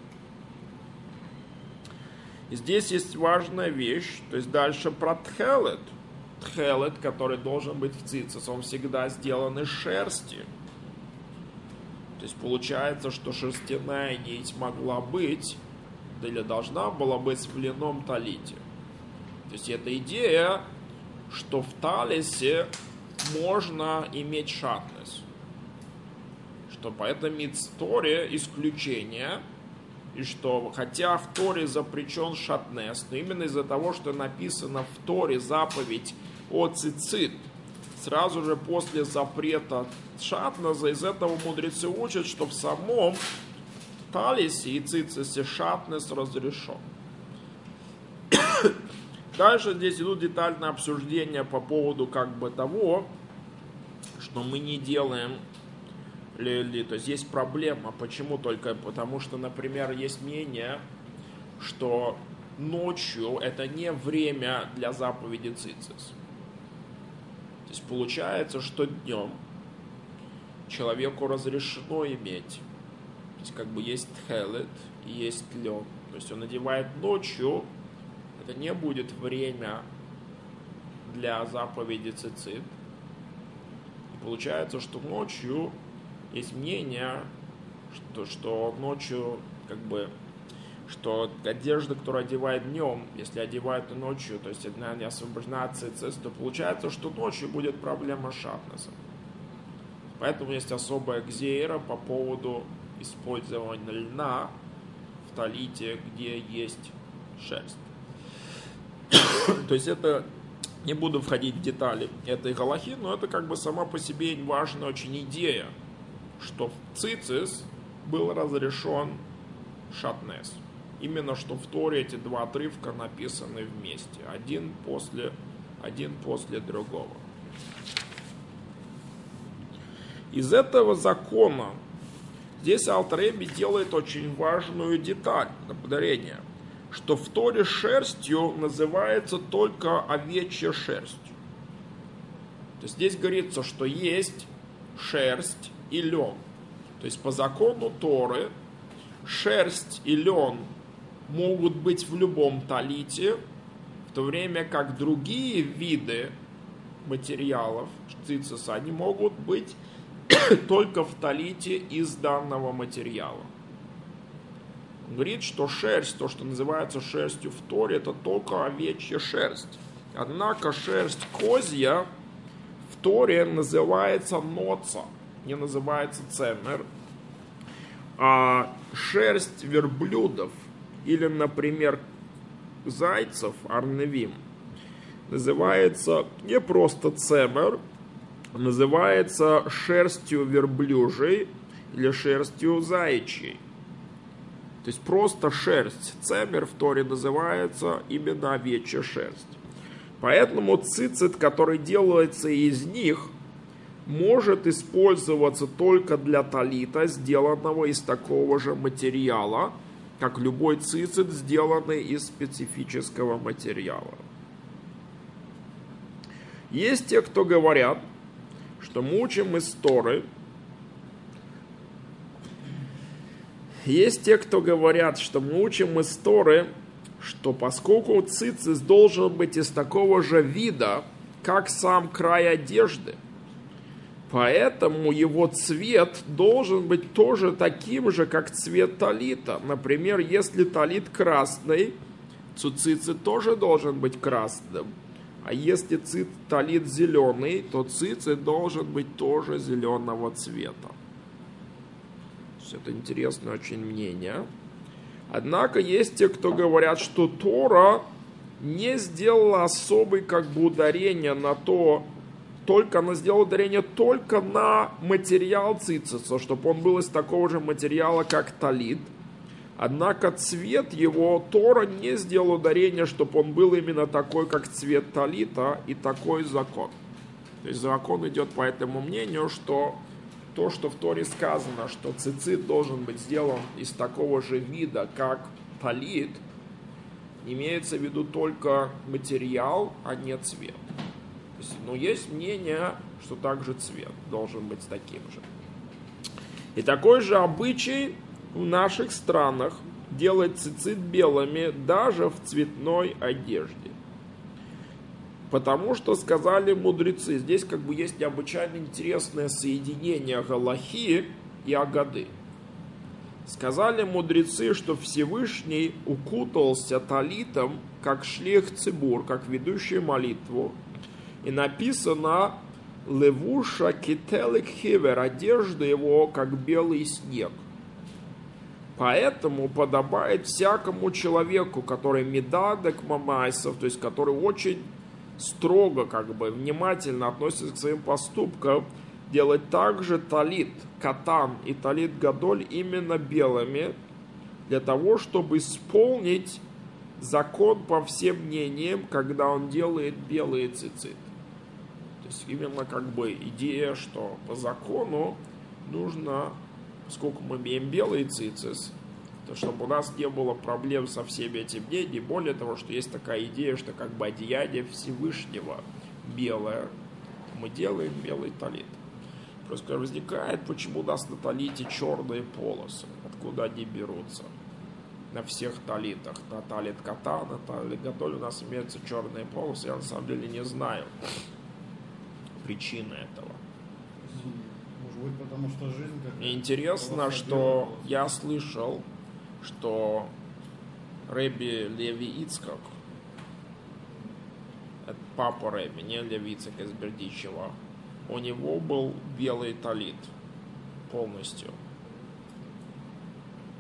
И здесь есть важная вещь, то есть дальше про тхелет. Тхелет, который должен быть в цицис, он всегда сделан из шерсти. То есть получается, что шерстяная нить могла быть, или должна была быть в льняном талите. То есть это идея, что в талисе можно иметь шатнес. Что по этой мицторе исключение, и что хотя в Торе запрещен шатнес, но именно из-за того, что написано в Торе заповедь о цицит, сразу же после запрета шатнеза, из этого мудрецы учат, что в самом талисе и цицисе шатнес разрешен. Дальше здесь идут детальные обсуждения по поводу как бы того, что мы не делаем, ли, ли, то есть есть проблема. Почему только? Потому что, например, есть мнение, что ночью это не время для заповеди цицис. То есть получается, что днем человеку разрешено иметь. То есть как бы есть тхелет и есть лен. То есть он надевает ночью. Это не будет время для заповеди цицит. И получается, что ночью есть мнение, что, что ночью, как бы, что одежда, которую одевает днем, если одевают ночью, то есть она не освобождена от цицит, то получается, что ночью будет проблема с шатнесом. Поэтому есть особая гзейра по поводу использования льна в талите, где есть шерсть. То есть это, не буду входить в детали этой галахи, но это как бы сама по себе важная очень идея, что в цицис был разрешен шатнес. Именно что в Торе эти два отрывка написаны вместе, один после, один после другого. Из этого закона здесь Алтер Ребе делает очень важную деталь на ударение, что в Торе шерстью называется только овечья шерсть. То есть здесь говорится, что есть шерсть и лен. То есть по закону Торы шерсть и лен могут быть в любом талите, в то время как другие виды материалов цициса, они могут быть только в талите из данного материала. Он говорит, что шерсть, то, что называется шерстью в Торе, это только овечья шерсть. Однако шерсть козья в Торе называется ноца, не называется цемер. А шерсть верблюдов или, например, зайцев, арневим, называется не просто цемер, называется шерстью верблюжьей или шерстью заячьей. То есть просто шерсть. Цемер в Торе называется именно овечья шерсть. Поэтому цицит, который делается из них, может использоваться только для талита, сделанного из такого же материала, как любой цицит, сделанный из специфического материала. Есть те, кто говорят, что мы учим из Торы. Есть те, кто говорят, что мы учим из Торы, что поскольку цицис должен быть из такого же вида, как сам край одежды, поэтому его цвет должен быть тоже таким же, как цвет талита. Например, если талит красный, то цицит тоже должен быть красным. А если цит, талит зеленый, то цицит должен быть тоже зеленого цвета. Это интересное очень мнение. Однако есть те, кто говорят, что Тора не сделала особый как бы ударение на то, только она сделала ударение только на материал цициса, чтобы он был из такого же материала, как талит. Однако цвет его Тора не сделал ударение, чтобы он был именно такой, как цвет талита, и такой закон. То есть закон идет по этому мнению, что то, что в Торе сказано, что цицит должен быть сделан из такого же вида, как талит, имеется в виду только материал, а не цвет. То есть, но есть мнение, что также цвет должен быть таким же. И такой же обычай в наших странах делать цицит белыми даже в цветной одежде. Потому что сказали мудрецы, здесь как бы есть необычайно интересное соединение галахи и агады. Сказали мудрецы, что Всевышний укутался талитом, как шлех цибур, как ведущий молитву. И написано «Левуша кителек хивер», одежда его, как белый снег. Поэтому подобает всякому человеку, который медадек мамайсов, то есть который очень строго, как бы, внимательно относится к своим поступкам, делать также талит катан и талит гадоль именно белыми, для того, чтобы исполнить закон по всем мнениям, когда он делает белые цицит. То есть именно как бы идея, что по закону нужно, поскольку мы имеем белый цицис, то чтобы у нас не было проблем со всеми этими мнениями. Более того, что есть такая идея, что как бы одеяние Всевышнего белое, мы делаем белый талит. Просто возникает, почему у нас на талите черные полосы, откуда они берутся. На всех талитах, на талит катан, на талит гадоль у нас имеются черные полосы. Я на самом деле не знаю причины этого. Может быть, потому что жизнь как-то... Мне интересно, что я слышал, что Ребби Леви Ицхак, это папа Ребби, не Леви Ицхак из Бердичева, у него был белый талит полностью.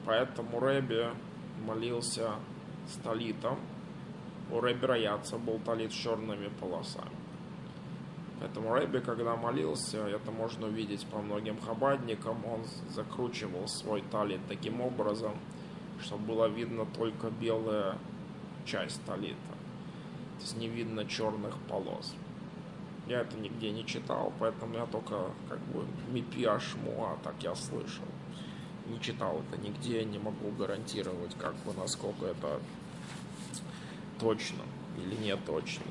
поэтому Рэби молился с талитом. У Рэби Раяца был талит с черными полосами. Поэтому Рэби, когда молился, это можно увидеть по многим хабадникам, он закручивал свой талит таким образом, чтобы было видно только белая часть талита. То есть не видно черных полос. Я это нигде не читал, поэтому я только как бы мипи ашмуа, так я слышал. Не читал это нигде, не могу гарантировать, как бы насколько это точно или не точно.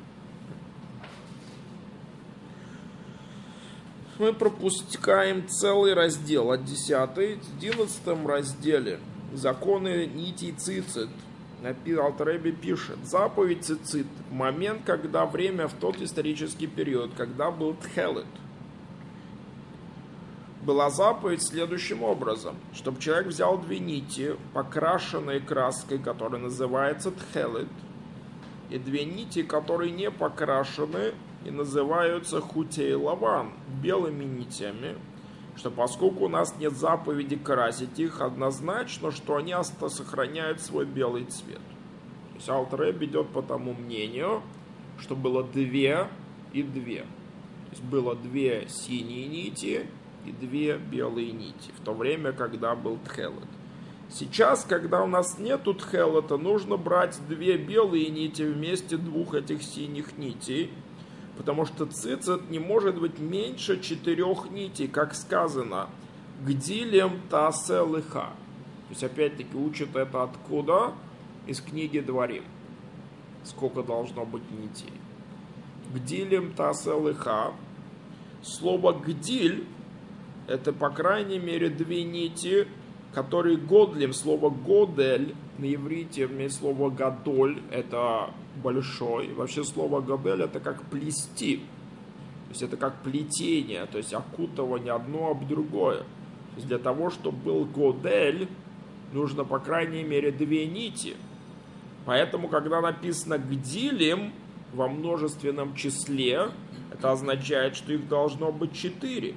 Мы пропускаем целый раздел от десятой. В одиннадцатом разделе законы нитей цицит. Алтер Ребе пишет: заповедь цицит в момент, когда время в тот исторический период, когда был тхелет. Была заповедь следующим образом, чтобы человек взял две нити, покрашенные краской, которая называется тхелет, и две нити, которые не покрашены и называются хутей лаван, белыми нитями, что поскольку у нас нет заповеди красить их, однозначно, что они сохраняют свой белый цвет. То есть Алтер Ребе идет по тому мнению, что было две и две. То есть было две синие нити и две белые нити, в то время, когда был тхелет. Сейчас, когда у нас нету тхелета, нужно брать две белые нити вместе двух этих синих нитей, потому что цицит не может быть меньше четырех нитей, как сказано, гдилем таасе лыха. То есть, опять-таки, учат это откуда? Из книги Дворим. Сколько должно быть нитей. Гдилем таасе лыха. Слово гдиль — это, по крайней мере, две нити, которые годлем. Слово годель на иврите вместо слова гадоль — это большой. Вообще слово гадель — это как плести. То есть это как плетение, то есть окутывание одно об другое. То есть для того, чтобы был годель, нужно по крайней мере две нити. Поэтому, когда написано гдилем во множественном числе, это означает, что их должно быть четыре.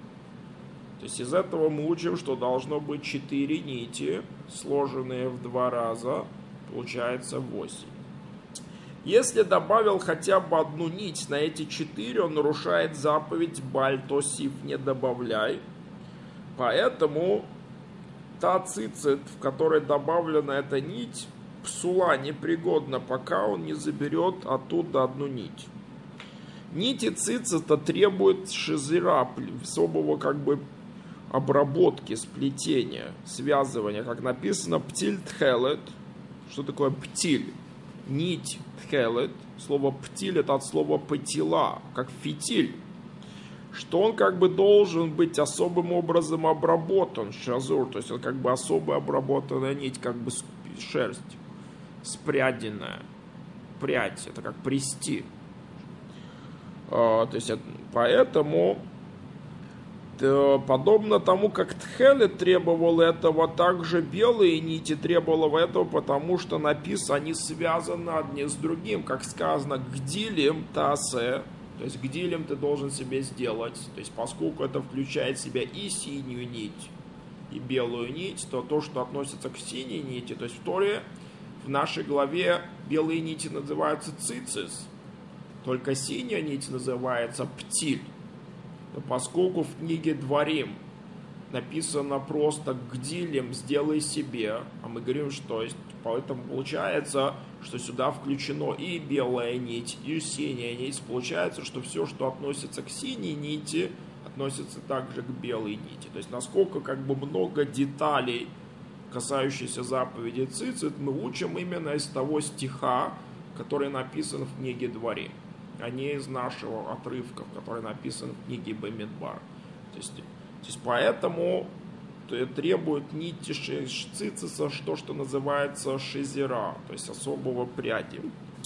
То есть из этого мы учим, что должно быть четыре нити, сложенные в два раза, получается восемь. Если добавил хотя бы одну нить на эти четыре, он нарушает заповедь Баль Тосиф, не добавляй. Поэтому та цицит, в которой добавлена эта нить, псула, непригодна, пока он не заберет оттуда одну нить. Нити цицита требуют шизира, особого как бы обработки, сплетения, связывания. Как написано, птиль тхелет. Что такое птиль? Нить тхелет. Слово птиль — это от слова патила, как фитиль. Что он как бы должен быть особым образом обработан, шазур, то есть это как бы особо обработанная нить, как бы шерсть, спряденная, прядь, это как прясти. А, то есть это, поэтому подобно тому, как тхелет требовал этого, также белые нити требовало этого, потому что написано, они связаны одни с другим, как сказано, гдилем таасе. То есть гдилем ты должен себе сделать. То есть поскольку это включает в себя и синюю нить, и белую нить, то то, что относится к синей нити, то есть в Торе, в нашей главе белые нити называются цицис, только синяя нить называется птиль. Но поскольку в книге Дворим написано просто гдилем сделай себе, а мы говорим, что есть, поэтому получается, что сюда включено и белая нить, и синяя нить. Получается, что все, что относится к синей нити, относится также к белой нити. То есть насколько как бы много деталей, касающихся заповеди цицит, мы учим именно из того стиха, который написан в книге Дворим, а не из нашего отрывка, который написан в книге Бамидбар. То есть, то есть поэтому требует нити цициса, что, что называется шизира, то есть особого пряди.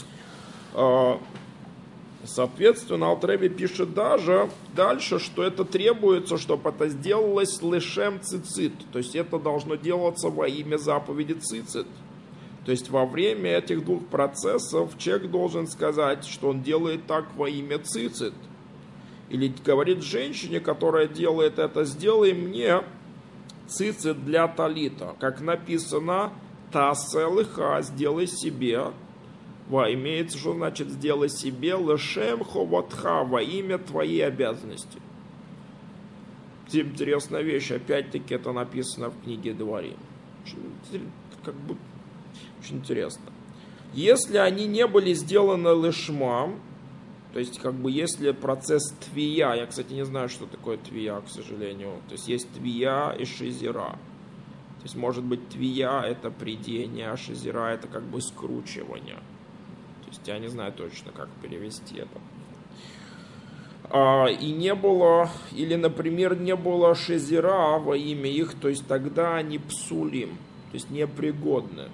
Соответственно, Алтер Ребе пишет даже дальше, что это требуется, чтобы это сделалось лешем цицит, то есть это должно делаться во имя заповеди цицит. То есть во время этих двух процессов человек должен сказать, что он делает так во имя цицит. Или говорит женщине, которая делает это, сделай мне цицит для талита. Как написано, тасе лыха, сделай себе. Во, имеется, что значит сделай себе лешем ховатха, во имя твоей обязанности. Интересная вещь, опять-таки это написано в книге Дворим. Как бы очень интересно. Если они не были сделаны лешмам, то есть, как бы, если процесс твия, я, кстати, не знаю, что такое твия, к сожалению. То есть, есть твия и шизира. То есть, может быть, твия – это придение, а шизира – это, как бы, скручивание. То есть, я не знаю точно, как перевести это. А, и не было, или, например, не было шизира во имя их, то есть, тогда они псулим, то есть, непригодны.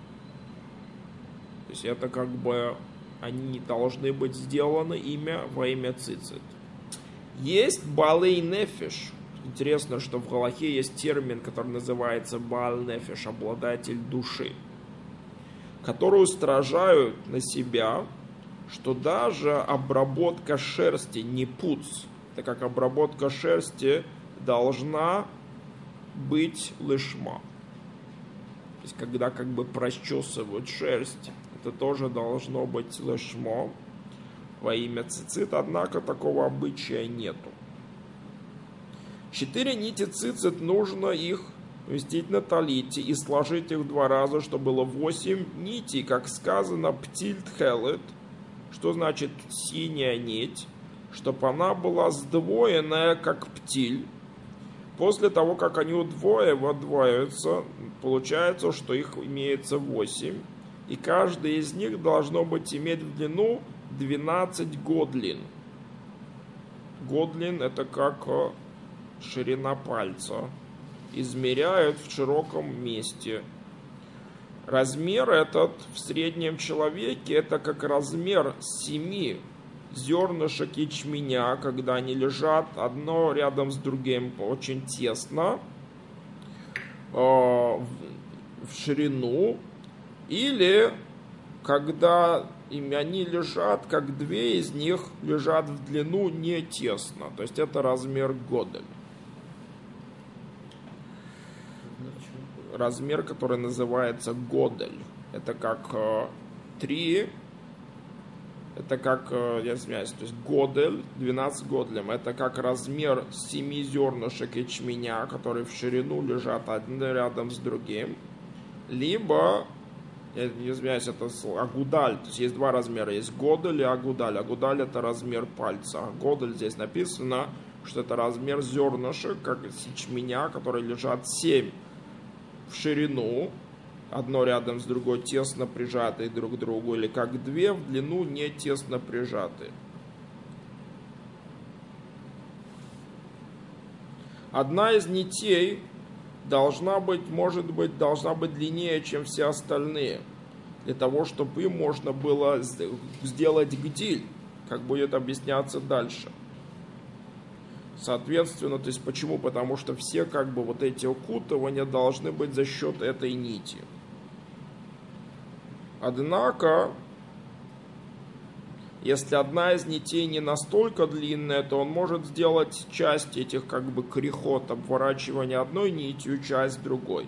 То есть, это, как бы... Они должны быть сделаны имя во имя цицит. Есть балей нефиш. Интересно, что в галахе есть термин, который называется баал нефиш, обладатель души, который устражают на себя, что даже обработка шерсти не пуц, так как обработка шерсти должна быть лишма. То есть, когда как бы прочесывают шерсть, это тоже должно быть лешмо во имя цицит, однако такого обычая нету. Четыре нити цицит, нужно их вместить на талите и сложить их в два раза, чтобы было восемь нитей, как сказано, птиль тхелет, что значит синяя нить, чтобы она была сдвоенная, как птиль. После того, как они удвоя удваиваются, получается, что их имеется восемь. И каждый из них должно быть иметь в длину двенадцать годлин. Годлин это как ширина пальца. Измеряют в широком месте. Размер этот в среднем человеке это как размер семи зернышек ячменя, когда они лежат одно рядом с другим очень тесно э, в ширину. Или когда они лежат, как две из них лежат в длину не тесно. То есть это размер годель. Размер, который называется годель. Это как э, три, это как, э, я извиняюсь, то есть годель, двенадцать годлем. Это как размер семи зернышек ячменя, которые в ширину лежат один рядом с другим. Либо... Я не извиняюсь, это агудаль. То есть есть два размера. Есть годель и агудаль. Агудаль это размер пальца. А годель здесь написано, что это размер зернышек, как ячменя, которые лежат семь в ширину, одно рядом с другой, тесно прижатые друг к другу, или как две в длину не тесно прижатые. Одна из нитей должна быть, может быть, должна быть длиннее, чем все остальные, для того, чтобы им можно было сделать гдиль, как будет объясняться дальше. Соответственно, то есть почему? Потому что все как бы вот эти укутывания должны быть за счет этой нити. Однако, если одна из нитей не настолько длинная, то он может сделать часть этих как бы крихот, обворачивания одной нитью, часть другой.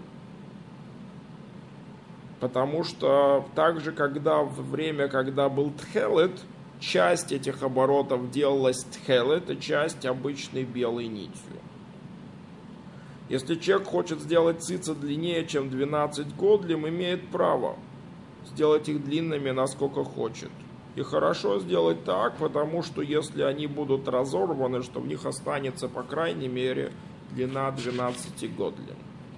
Потому что также, когда в время, когда был тхелет, часть этих оборотов делалась тхелет, и часть обычной белой нитью. Если человек хочет сделать цицит длиннее, чем двенадцать годлим, имеет право сделать их длинными, насколько хочет. И хорошо сделать так, потому что если они будут разорваны, что в них останется, по крайней мере, длина двенадцать годлин.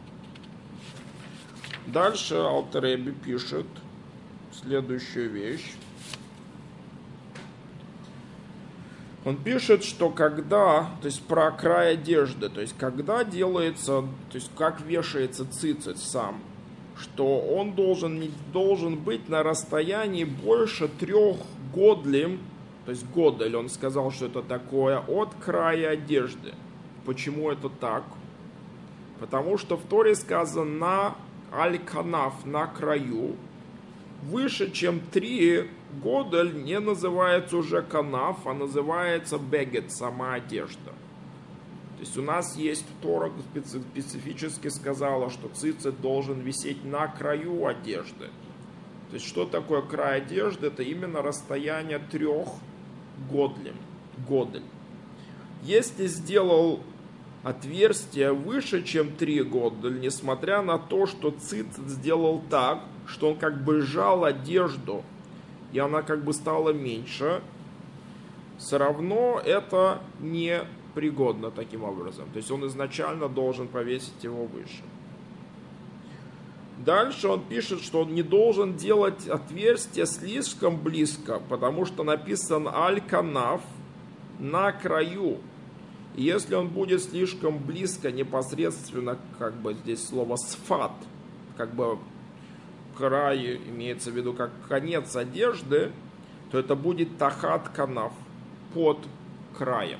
Дальше Алтер Ребе пишет следующую вещь. Он пишет, что когда, то есть про край одежды, то есть когда делается, то есть как вешается цицит сам, что он должен, не должен быть на расстоянии больше трех годлим, то есть годель, он сказал, что это такое, от края одежды. Почему это так? Потому что в Торе сказано на аль-канаф, на краю, выше, чем три годель не называется уже канаф, а называется бегет, сама одежда. То есть у нас есть Тора специфически сказала, что цицит должен висеть на краю одежды. То есть что такое край одежды? Это именно расстояние трех годлем. Годель. Если сделал отверстие выше, чем три годель, несмотря на то, что цицит сделал так, что он как бы сжал одежду, и она как бы стала меньше, все равно это не пригодно таким образом. То есть он изначально должен повесить его выше. Дальше он пишет, что он не должен делать отверстие слишком близко, потому что написан аль-канав, на краю. И если он будет слишком близко, непосредственно, как бы здесь слово сфат, как бы край имеется в виду как конец одежды, то это будет тахат канав, под краем.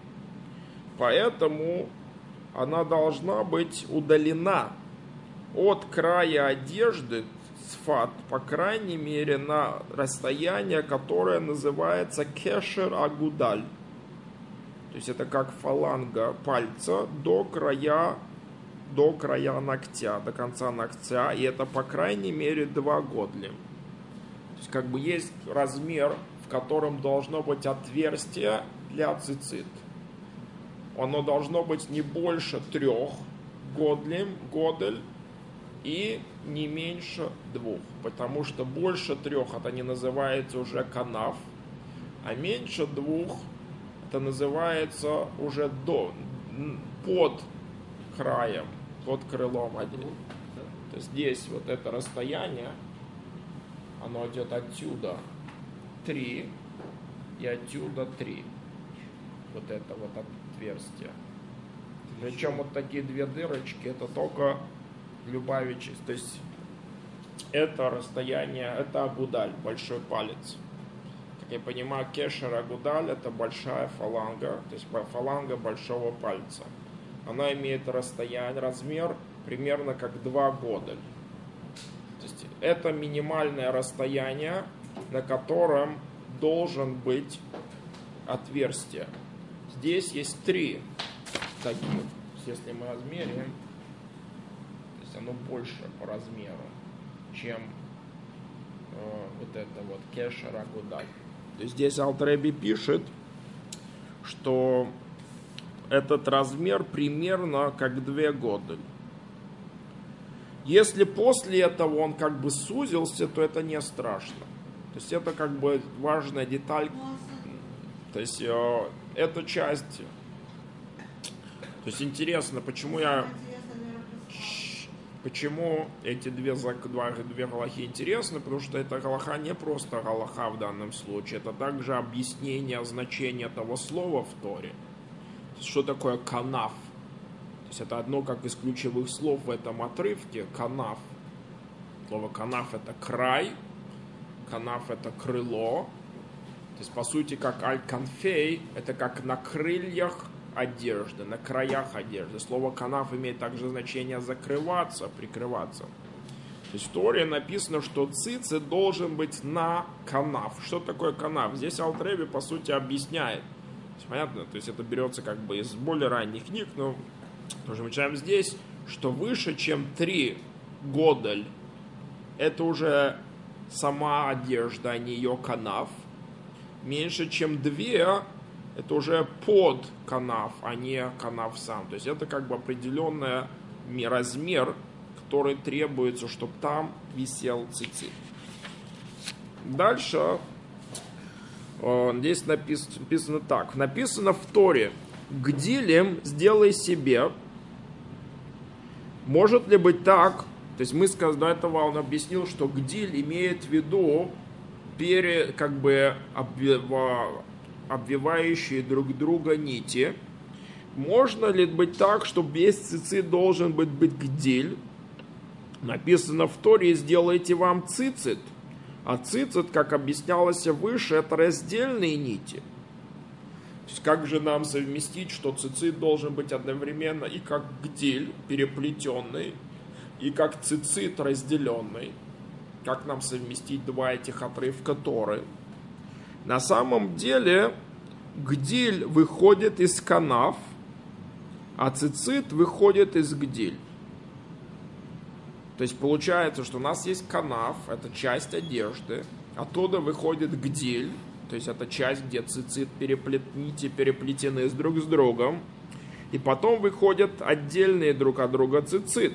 Поэтому она должна быть удалена от края одежды, сфат, по крайней мере, на расстояние, которое называется кешер агудаль. То есть это как фаланга пальца до края, до края ногтя, до конца ногтя, и это по крайней мере два годля. То есть как бы есть размер, в котором должно быть отверстие для цицит. Оно должно быть не больше трех годлем, годель и не меньше двух, потому что больше трех это не называется уже канав, а меньше двух это называется уже до, под краем, под крылом один. То есть здесь вот это расстояние, оно идет отсюда три и отсюда три. Вот это вот отверстие. Причем вот такие две дырочки, это только Любавичи. То есть это расстояние, это агудаль, большой палец. Как я понимаю, кешер агудаль это большая фаланга, то есть фаланга большого пальца. Она имеет расстояние, размер примерно как два годель. То есть это минимальное расстояние, на котором должен быть отверстие. Здесь есть три таких. Если мы размеряем, то есть оно больше по размеру, чем э, вот это вот кешер агудаль. То есть здесь Алтер Ребе пишет, что этот размер примерно как две годель. Если после этого он как бы сузился, то это не страшно. То есть это как бы важная деталь. То есть э, эта часть. То есть интересно, почему я, почему эти две, два, две галахи интересны, потому что эта галаха не просто галаха в данном случае, это также объяснение значения того слова в Торе. То есть, что такое канав? То есть это одно как из ключевых слов в этом отрывке, канав. Слово канав это край, канав это крыло. То есть по сути как аль-канфей, это как на крыльях одежды, на краях одежды. Слово канав имеет также значение закрываться, прикрываться. То есть в Торе написано, что цицит должен быть на канав. Что такое канав? Здесь Алтер Ребе по сути объясняет. То есть, понятно, то есть это берется как бы из более ранних книг, но тоже мы читаем здесь, что выше, чем три годель, это уже сама одежда, а не ее канав. Меньше, чем две, это уже под канав, а не канав сам. То есть это как бы определенный размер, который требуется, чтобы там висел цицит. Дальше здесь написано, написано так. Написано в Торе: «Гдилем сделай себе». Может ли быть так? То есть мы сказали, до этого он объяснил, что гдиль имеет в виду пере, как бы обвива, обвивающие друг друга нити. Можно ли быть так, что весь цицит должен быть, быть гдиль? Написано в Торе: «Сделайте вам цицит». А цицит, как объяснялось выше, это раздельные нити. То есть как же нам совместить, что цицит должен быть одновременно и как гдиль переплетенный, и как цицит разделенный? Как нам совместить два этих отрывка Торы? На самом деле гдиль выходит из канав, а цицит выходит из гдиль. То есть получается, что у нас есть канав, это часть одежды, оттуда выходит гдиль, то есть это часть, где цицит переплет... нити переплетены друг с другом, и потом выходят отдельные друг от друга цицит.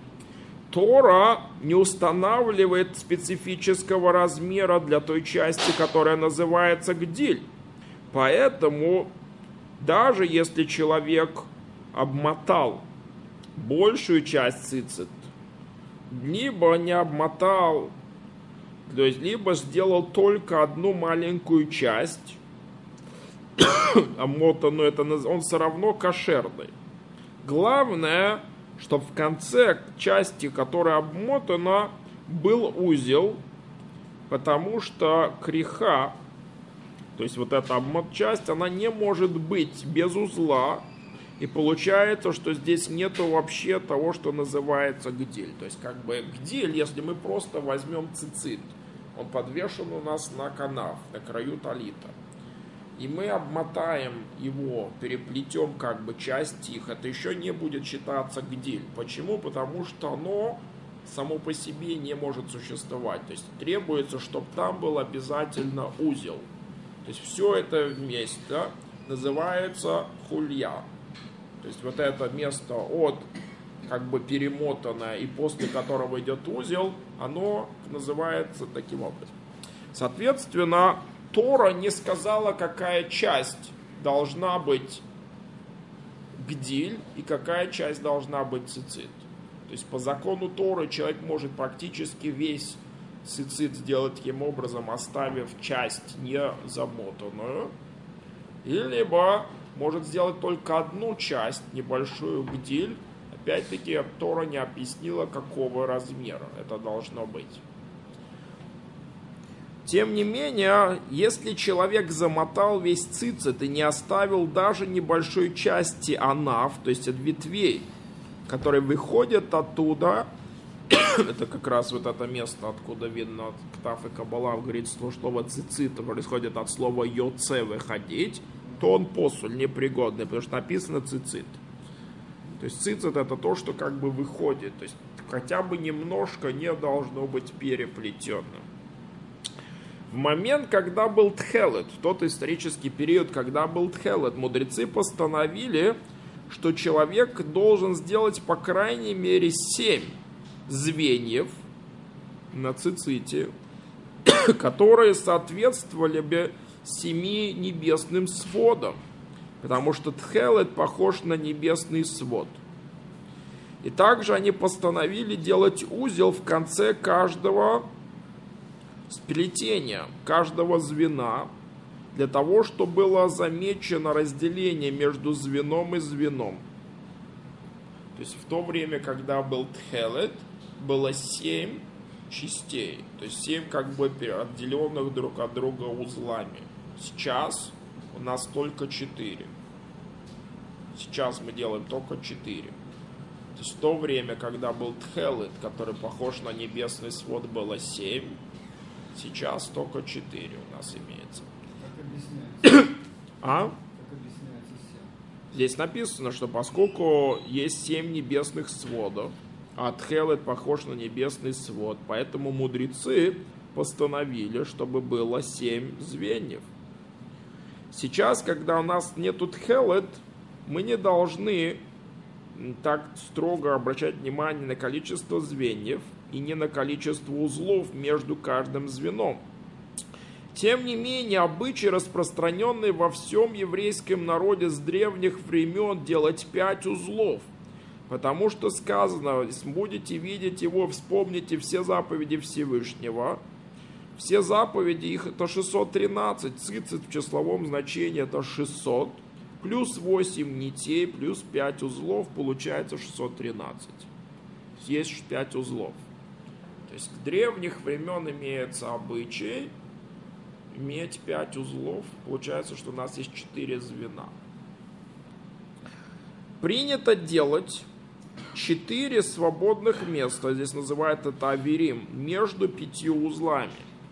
Тора не устанавливает специфического размера для той части, которая называется гдиль. Поэтому даже если человек обмотал большую часть цицит, либо не обмотал, то есть либо сделал только одну маленькую часть, обмотанную, это, он все равно кошерный. Главное, чтобы в конце части, которая обмотана, был узел, потому что криха, то есть вот эта часть, она не может быть без узла, и получается, что здесь нету вообще того, что называется гдиль. То есть как бы гдиль, если мы просто возьмем цицит, он подвешен у нас на канав, на краю талита, и мы обмотаем его, переплетем как бы часть их, это еще не будет считаться гдиль. Почему? Потому что оно само по себе не может существовать. То есть требуется, чтобы там был обязательно узел. То есть все это вместе называется хулья. То есть вот это место от как бы перемотанное и после которого идет узел, оно называется таким образом. Соответственно, Тора не сказала, какая часть должна быть гдиль и какая часть должна быть цицит. То есть по закону Торы человек может практически весь цицит сделать таким образом, оставив часть не замотанную, и либо может сделать только одну часть, небольшую гдиль. Опять-таки Тора не объяснила, какого размера это должно быть. Тем не менее, если человек замотал весь цицит и не оставил даже небольшой части анаф, то есть от ветвей, которые выходят оттуда, это как раз вот это место, откуда видно Ктаф и Каббала, говорит, что слово цицит происходит от слова йоце, выходить, то он посуль, непригодный, потому что написано цицит. То есть цицит это то, что как бы выходит, то есть хотя бы немножко не должно быть переплетенным. В момент, когда был тхелет, в тот исторический период, когда был тхелет, мудрецы постановили, что человек должен сделать по крайней мере семь звеньев на циците, которые соответствовали бы семи небесным сводам, потому что тхелет похож на небесный свод. И также они постановили делать узел в конце каждого сплетения, каждого звена, для того, чтобы было замечено разделение между звеном и звеном. То есть в то время, когда был тхелет, было семь частей, то есть семь как бы отделенных друг от друга узлами. Сейчас у нас только четыре. Сейчас мы делаем только четыре. То есть в то время, когда был тхелет, который похож на небесный свод, было семь, сейчас только четыре у нас имеется. Как объясняется? А? Как объясняется семь? Здесь написано, что поскольку есть семь небесных сводов, а тхелет похож на небесный свод, поэтому мудрецы постановили, чтобы было семь звеньев. Сейчас, когда у нас нету тхелет, мы не должны так строго обращать внимание на количество звеньев и не на количество узлов между каждым звеном. Тем не менее, обычай, распространенный во всем еврейском народе с древних времен, делать пять узлов. Потому что сказано, если будете видеть его, вспомните все заповеди Всевышнего. Все заповеди, их это шестьсот тринадцать, цицит в числовом значении это шестьсот, плюс восемь нитей, плюс пять узлов, получается шестьсот тринадцать. Есть пять узлов. То есть с древних времен имеется обычай иметь пять узлов. Получается, что у нас есть четыре звена. Принято делать четыре свободных места, здесь называют это аверим, между пятью узлами.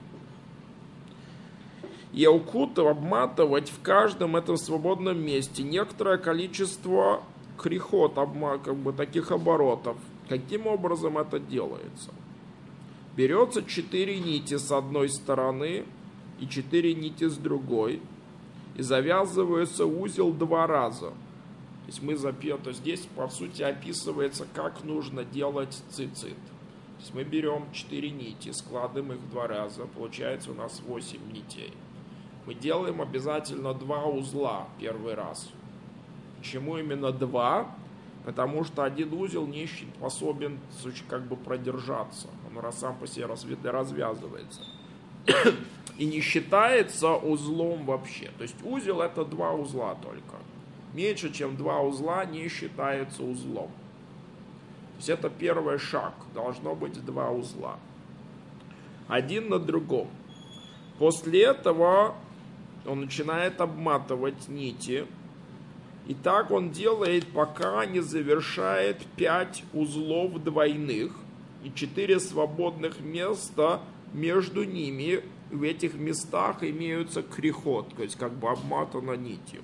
И укутывать, обматывать в каждом этом свободном месте некоторое количество крихот, как бы таких оборотов. Каким образом это делается? Берется четыре нити с одной стороны и четыре нити с другой, и завязывается узел два раза. То есть мы запьем, то есть здесь по сути описывается, как нужно делать цицит. То есть мы берем четыре нити, складываем их в два раза, получается у нас восемь нитей. Мы делаем обязательно два узла первый раз. Почему именно два? Потому что один узел не способен как бы продержаться. Он сам по себе развязывается. И не считается узлом вообще. То есть узел это два узла только. Меньше чем два узла не считается узлом. То есть это первый шаг. Должно быть два узла. Один на другом. После этого он начинает обматывать нити. И так он делает, пока не завершает пять узлов двойных и четыре свободных места между ними. В этих местах имеются крихот, то есть как бы обматано нитью.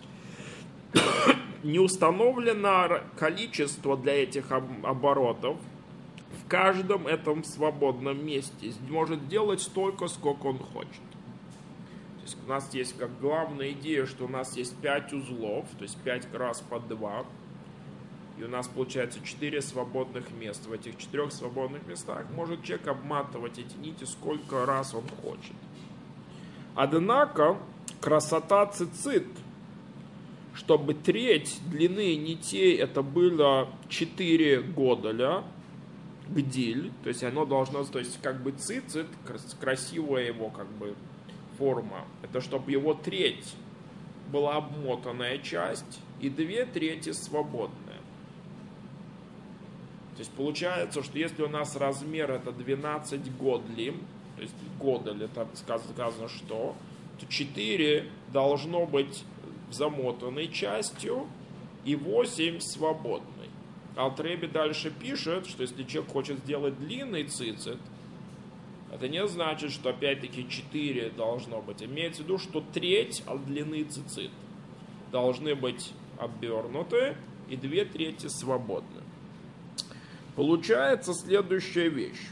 Не установлено количество для этих оборотов в каждом этом свободном месте. Может делать столько, сколько он хочет. То есть у нас есть как главная идея, что у нас есть пять узлов, то есть пять раз по два. И у нас получается четыре свободных места. В этих четырех свободных местах может человек обматывать эти нити сколько раз он хочет. Однако красота цицит, чтобы треть длины нитей это было четыре годаля, гдиль, то есть оно должно, то есть как бы цицит, красивая его как бы форма, это чтобы его треть была обмотанная часть и две трети свободная. То есть получается, что если у нас размер это двенадцать годлим, то есть годаль это сказано что, то четыре должно быть замотанной частью и восемь свободной. Алтер Ребе дальше пишет, что если человек хочет сделать длинный цицит, это не значит, что опять-таки четыре должно быть. Имеется в виду, что треть от длины цицит должны быть обернуты и две трети свободны. Получается следующая вещь.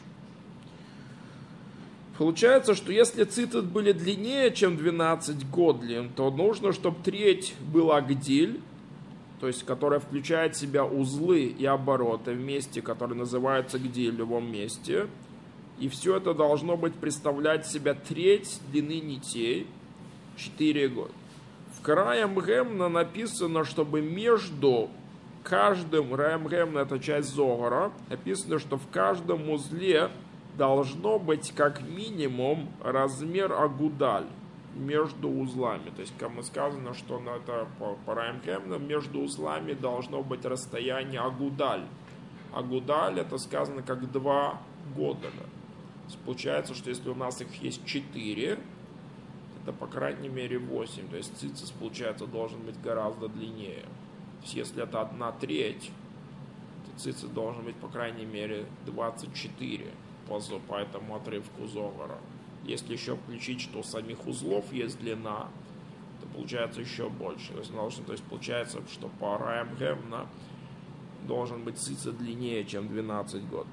Получается, что если цицит были длиннее, чем двенадцать годлим, то нужно, чтобы треть была гдиль, то есть которая включает в себя узлы и обороты вместе, которые называются гдиль в любом месте. И все это должно быть представлять в себя треть длины нитей, четыре года. В Раам Гемна написано, чтобы между каждым, Раам Гемна это часть Зогара, написано, что в каждом узле должно быть как минимум размер агудаль между узлами. То есть, как мы сказано, что на это по, по Раам Гемна между узлами должно быть расстояние агудаль. Агудаль это сказано как два годаля. Получается, что если у нас их есть четыре, это по крайней мере восемь. То есть цицис, получается, должен быть гораздо длиннее. То есть если это одна треть, то цицис должен быть по крайней мере двадцать четыре по, по этому отрывку Зогара. Если еще включить, что у самих узлов есть длина, то получается еще больше. То есть, должен, то есть получается, что по Раам Гемна должен быть цицис длиннее, чем двенадцать годлим.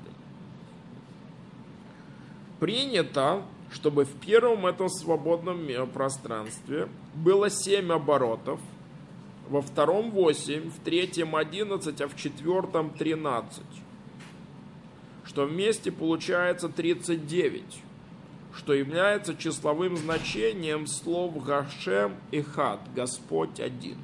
Принято, чтобы в первом этом свободном пространстве было семь оборотов, во втором восемь, в третьем одиннадцать, а в четвертом тринадцать. Что вместе получается тридцать девять, что является числовым значением слов Гашем и Хад, Господь один.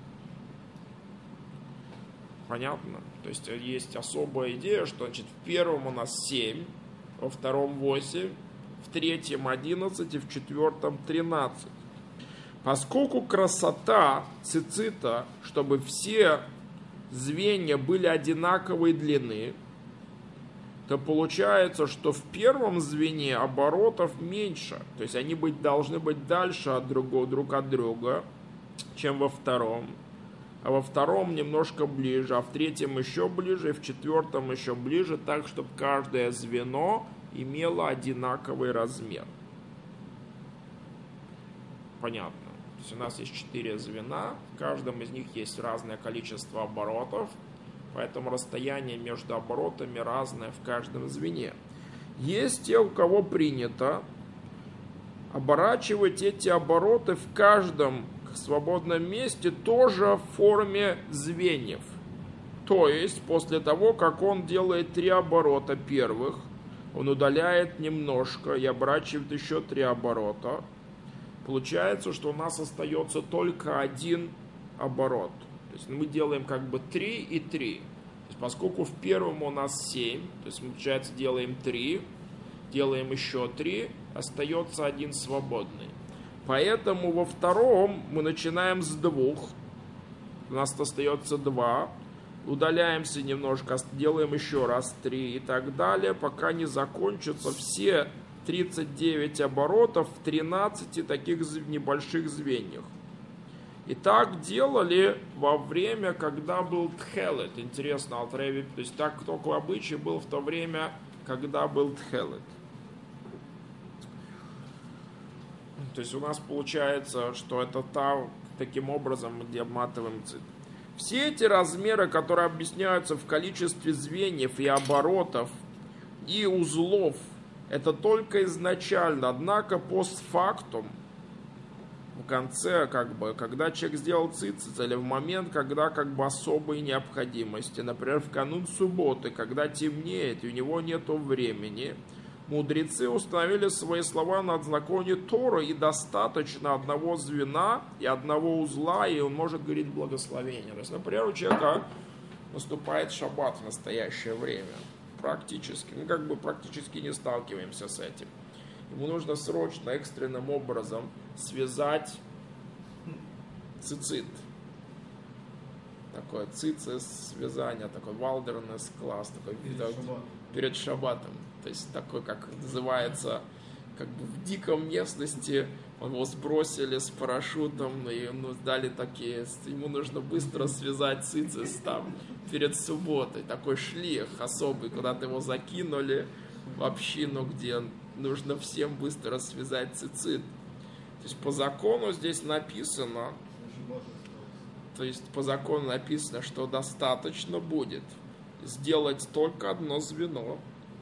Понятно? То есть есть особая идея, что значит, в первом у нас семь, во втором восемь, в третьем одиннадцать и в четвертом тринадцать. Поскольку красота цицита, чтобы все звенья были одинаковой длины, то получается, что в первом звене оборотов меньше. То есть они быть, должны быть дальше от друг, друг от друга, чем во втором. А во втором немножко ближе, а в третьем еще ближе, и в четвертом еще ближе, так, чтобы каждое звено имело одинаковый размер. Понятно. есть у нас есть четыре звена, в каждом из них есть разное количество оборотов, поэтому расстояние между оборотами разное в каждом звене. Есть те, у кого принято оборачивать эти обороты в каждом свободном месте тоже в форме звеньев. То есть после того, как он делает три оборота первых, он удаляет немножко и оборачивает еще три оборота. Получается, что у нас остается только один оборот. То есть мы делаем как бы три и три. То есть поскольку в первом у нас семь, то есть мы, получается, делаем три, делаем еще три, остается один свободный. Поэтому во втором мы начинаем с двух. У нас остается два. Удаляемся немножко, делаем еще раз три и так далее, пока не закончатся все тридцать девять оборотов в тринадцати таких небольших звеньях. И так делали во время, когда был Тхелет. Интересно, Алтреви, то есть так только обычай был в то время, когда был Тхелет. То есть у нас получается, что это та, таким образом мы обматываем цит. Все эти размеры, которые объясняются в количестве звеньев и оборотов и узлов, это только изначально. Однако постфактум, в конце, как бы, когда человек сделал цицис, или в момент, когда как бы особой необходимости, например, в канун субботы, когда темнеет и у него нет времени, мудрецы установили свои слова на законе Торы, и достаточно одного звена и одного узла, и он может говорить благословение. То есть, например, у человека наступает шаббат в настоящее время. Практически. Мы как бы практически не сталкиваемся с этим. Ему нужно срочно, экстренным образом связать цицит. Такое цицис, связание, такой валдернес класс, такой Перед так, шаббатом. перед шаббатом. То есть такой, как называется, как бы в диком местности, его сбросили с парашютом, и ему дали такие, ему нужно быстро связать цицис там перед субботой. Такой шлих особый, куда-то его закинули в общину, где нужно всем быстро связать цицит. То есть по закону здесь написано, то есть по закону написано, что достаточно будет сделать только одно звено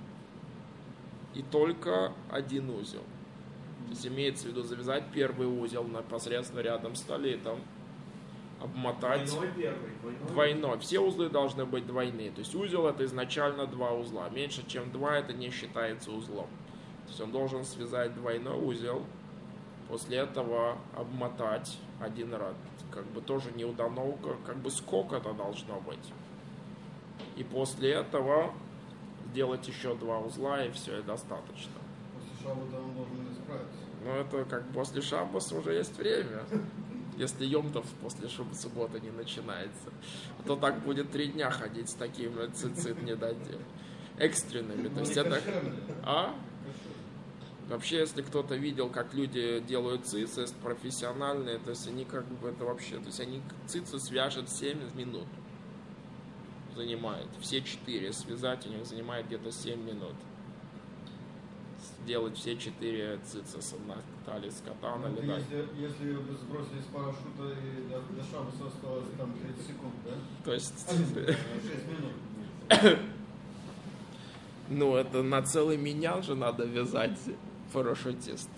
и только один узел. То есть имеется в виду завязать первый узел непосредственно рядом с талитом, обмотать Двойной первый, двойной. двойной. Все узлы должны быть двойные. То есть узел это изначально два узла. Меньше чем два это не считается узлом. То есть он должен связать двойной узел, после этого обмотать один раз. Как бы тоже не удановка, как бы сколько это должно быть. И после этого сделать еще два узла, и все, и достаточно. После шаббата он должен исправиться. Но это как после шаббаса уже есть время. Если Йом-Тов после субботы не начинается. А то так будет три дня ходить с таким цицит не дадим. Экстренными. То есть это... А? Вообще, если кто-то видел, как люди делают цицис профессиональные, то есть они как бы это вообще, то есть они цицис вяжут семь минут. Занимает. Все четыре связать у них занимает где-то семь минут. Делать все четыре цицеса на талии с катана. Ну, Или если, если сбросили с парашюта и до, до шаббаса осталось там тридцать секунд, да? То есть... шесть минут. Ну, это на целый миньян же надо вязать парашютисту.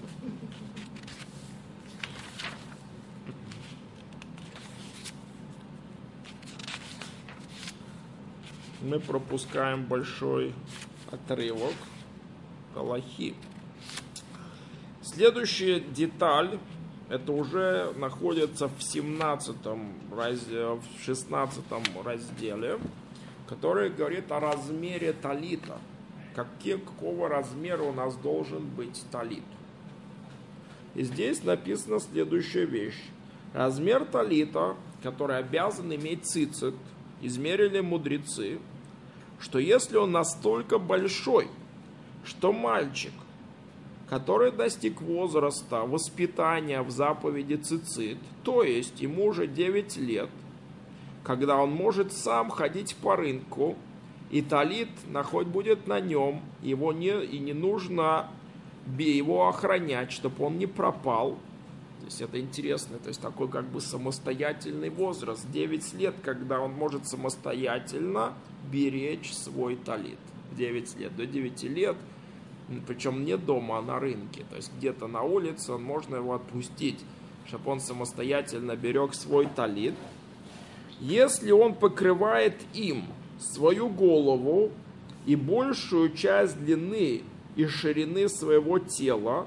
Мы пропускаем большой отрывок Галахи. Следующая деталь, это уже находится в семнадцатом разделе, в шестнадцатом разделе, который говорит о размере талита. Какие, какого размера у нас должен быть талит. И здесь написана следующая вещь. Размер талита, который обязан иметь цицит, измерили мудрецы, что если он настолько большой, что мальчик, который достиг возраста воспитания в заповеди цицит, то есть ему уже девять лет, когда он может сам ходить по рынку, и талит хоть будет на нем, его не, и не нужно его охранять, чтобы он не пропал. есть это интересно, то есть такой как бы самостоятельный возраст, девять лет, когда он может самостоятельно беречь свой талит. девять лет, до девяти лет, причем не дома, а на рынке, то есть где-то на улице, можно его отпустить, чтобы он самостоятельно берег свой талит. Если он покрывает им свою голову и большую часть длины и ширины своего тела,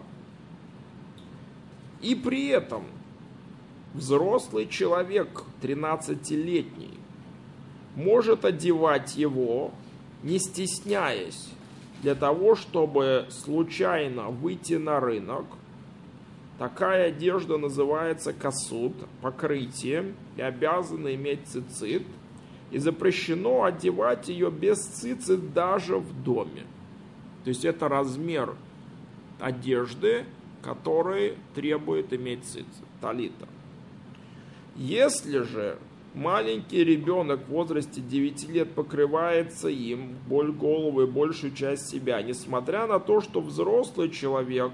и при этом взрослый человек, тринадцатилетний, может одевать его, не стесняясь, для того, чтобы случайно выйти на рынок. Такая одежда называется касут, покрытие, и обязана иметь цицит, и запрещено одевать ее без цицит даже в доме. То есть это размер одежды, который требует иметь цицит, талита. Если же маленький ребенок в возрасте девяти лет покрывается им, боль голову и большую часть себя, несмотря на то, что взрослый человек,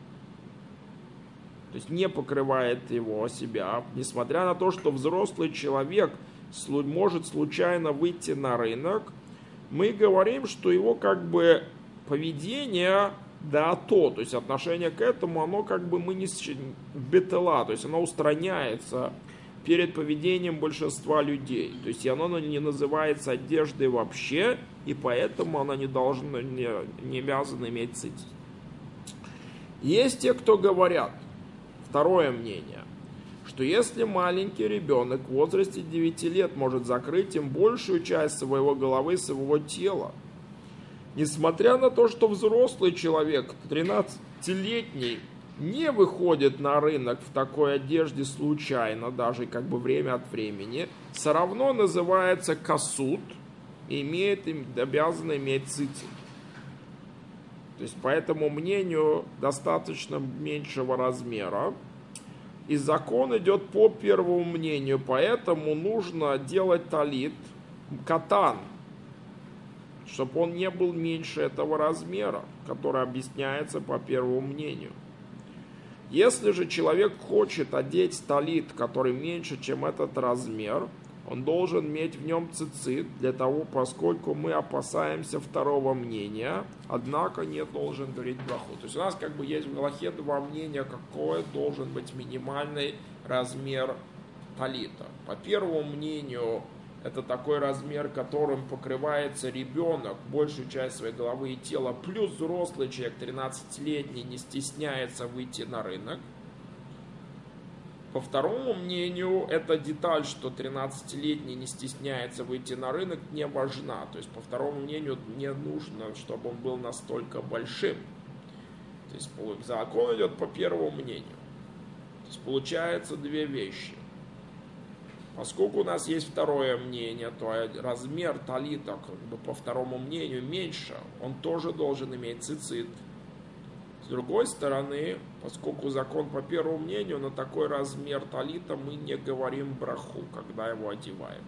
то есть не покрывает его себя, несмотря на то, что взрослый человек может случайно выйти на рынок, мы говорим, что его как бы поведение, да, то, то есть отношение к этому, оно как бы мы не бетела, то есть оно устраняется перед поведением большинства людей. То есть оно не называется одеждой вообще, и поэтому она не должна, не, не обязана иметь цицит. Есть те, кто говорят, второе мнение, что если маленький ребенок в возрасте девяти лет может закрыть им большую часть своего головы, своего тела, несмотря на то, что взрослый человек, тринадцатилетний, не выходит на рынок в такой одежде случайно, даже как бы время от времени, все равно называется касут и имеет, обязан иметь цицит. То есть по этому мнению достаточно меньшего размера. И закон идет по первому мнению, поэтому нужно делать талит катан, чтобы он не был меньше этого размера, который объясняется по первому мнению. Если же человек хочет одеть талит, который меньше, чем этот размер, он должен иметь в нем цицит, для того, поскольку мы опасаемся второго мнения, однако не должен говорить браху. То есть у нас как бы есть в галахе два мнения, какой должен быть минимальный размер талита. По первому мнению, это такой размер, которым покрывается ребенок, большую часть своей головы и тела, плюс взрослый человек, тринадцатилетний, не стесняется выйти на рынок. По второму мнению, эта деталь, что тринадцатилетний не стесняется выйти на рынок, не важна. То есть, по второму мнению, не нужно, чтобы он был настолько большим. То есть, закон идет по первому мнению. То есть, получается две вещи. Поскольку у нас есть второе мнение, то размер талита, как бы по второму мнению, меньше, он тоже должен иметь цицит. С другой стороны, поскольку закон по первому мнению, на такой размер талита мы не говорим браху, когда его одеваем.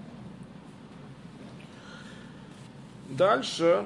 Дальше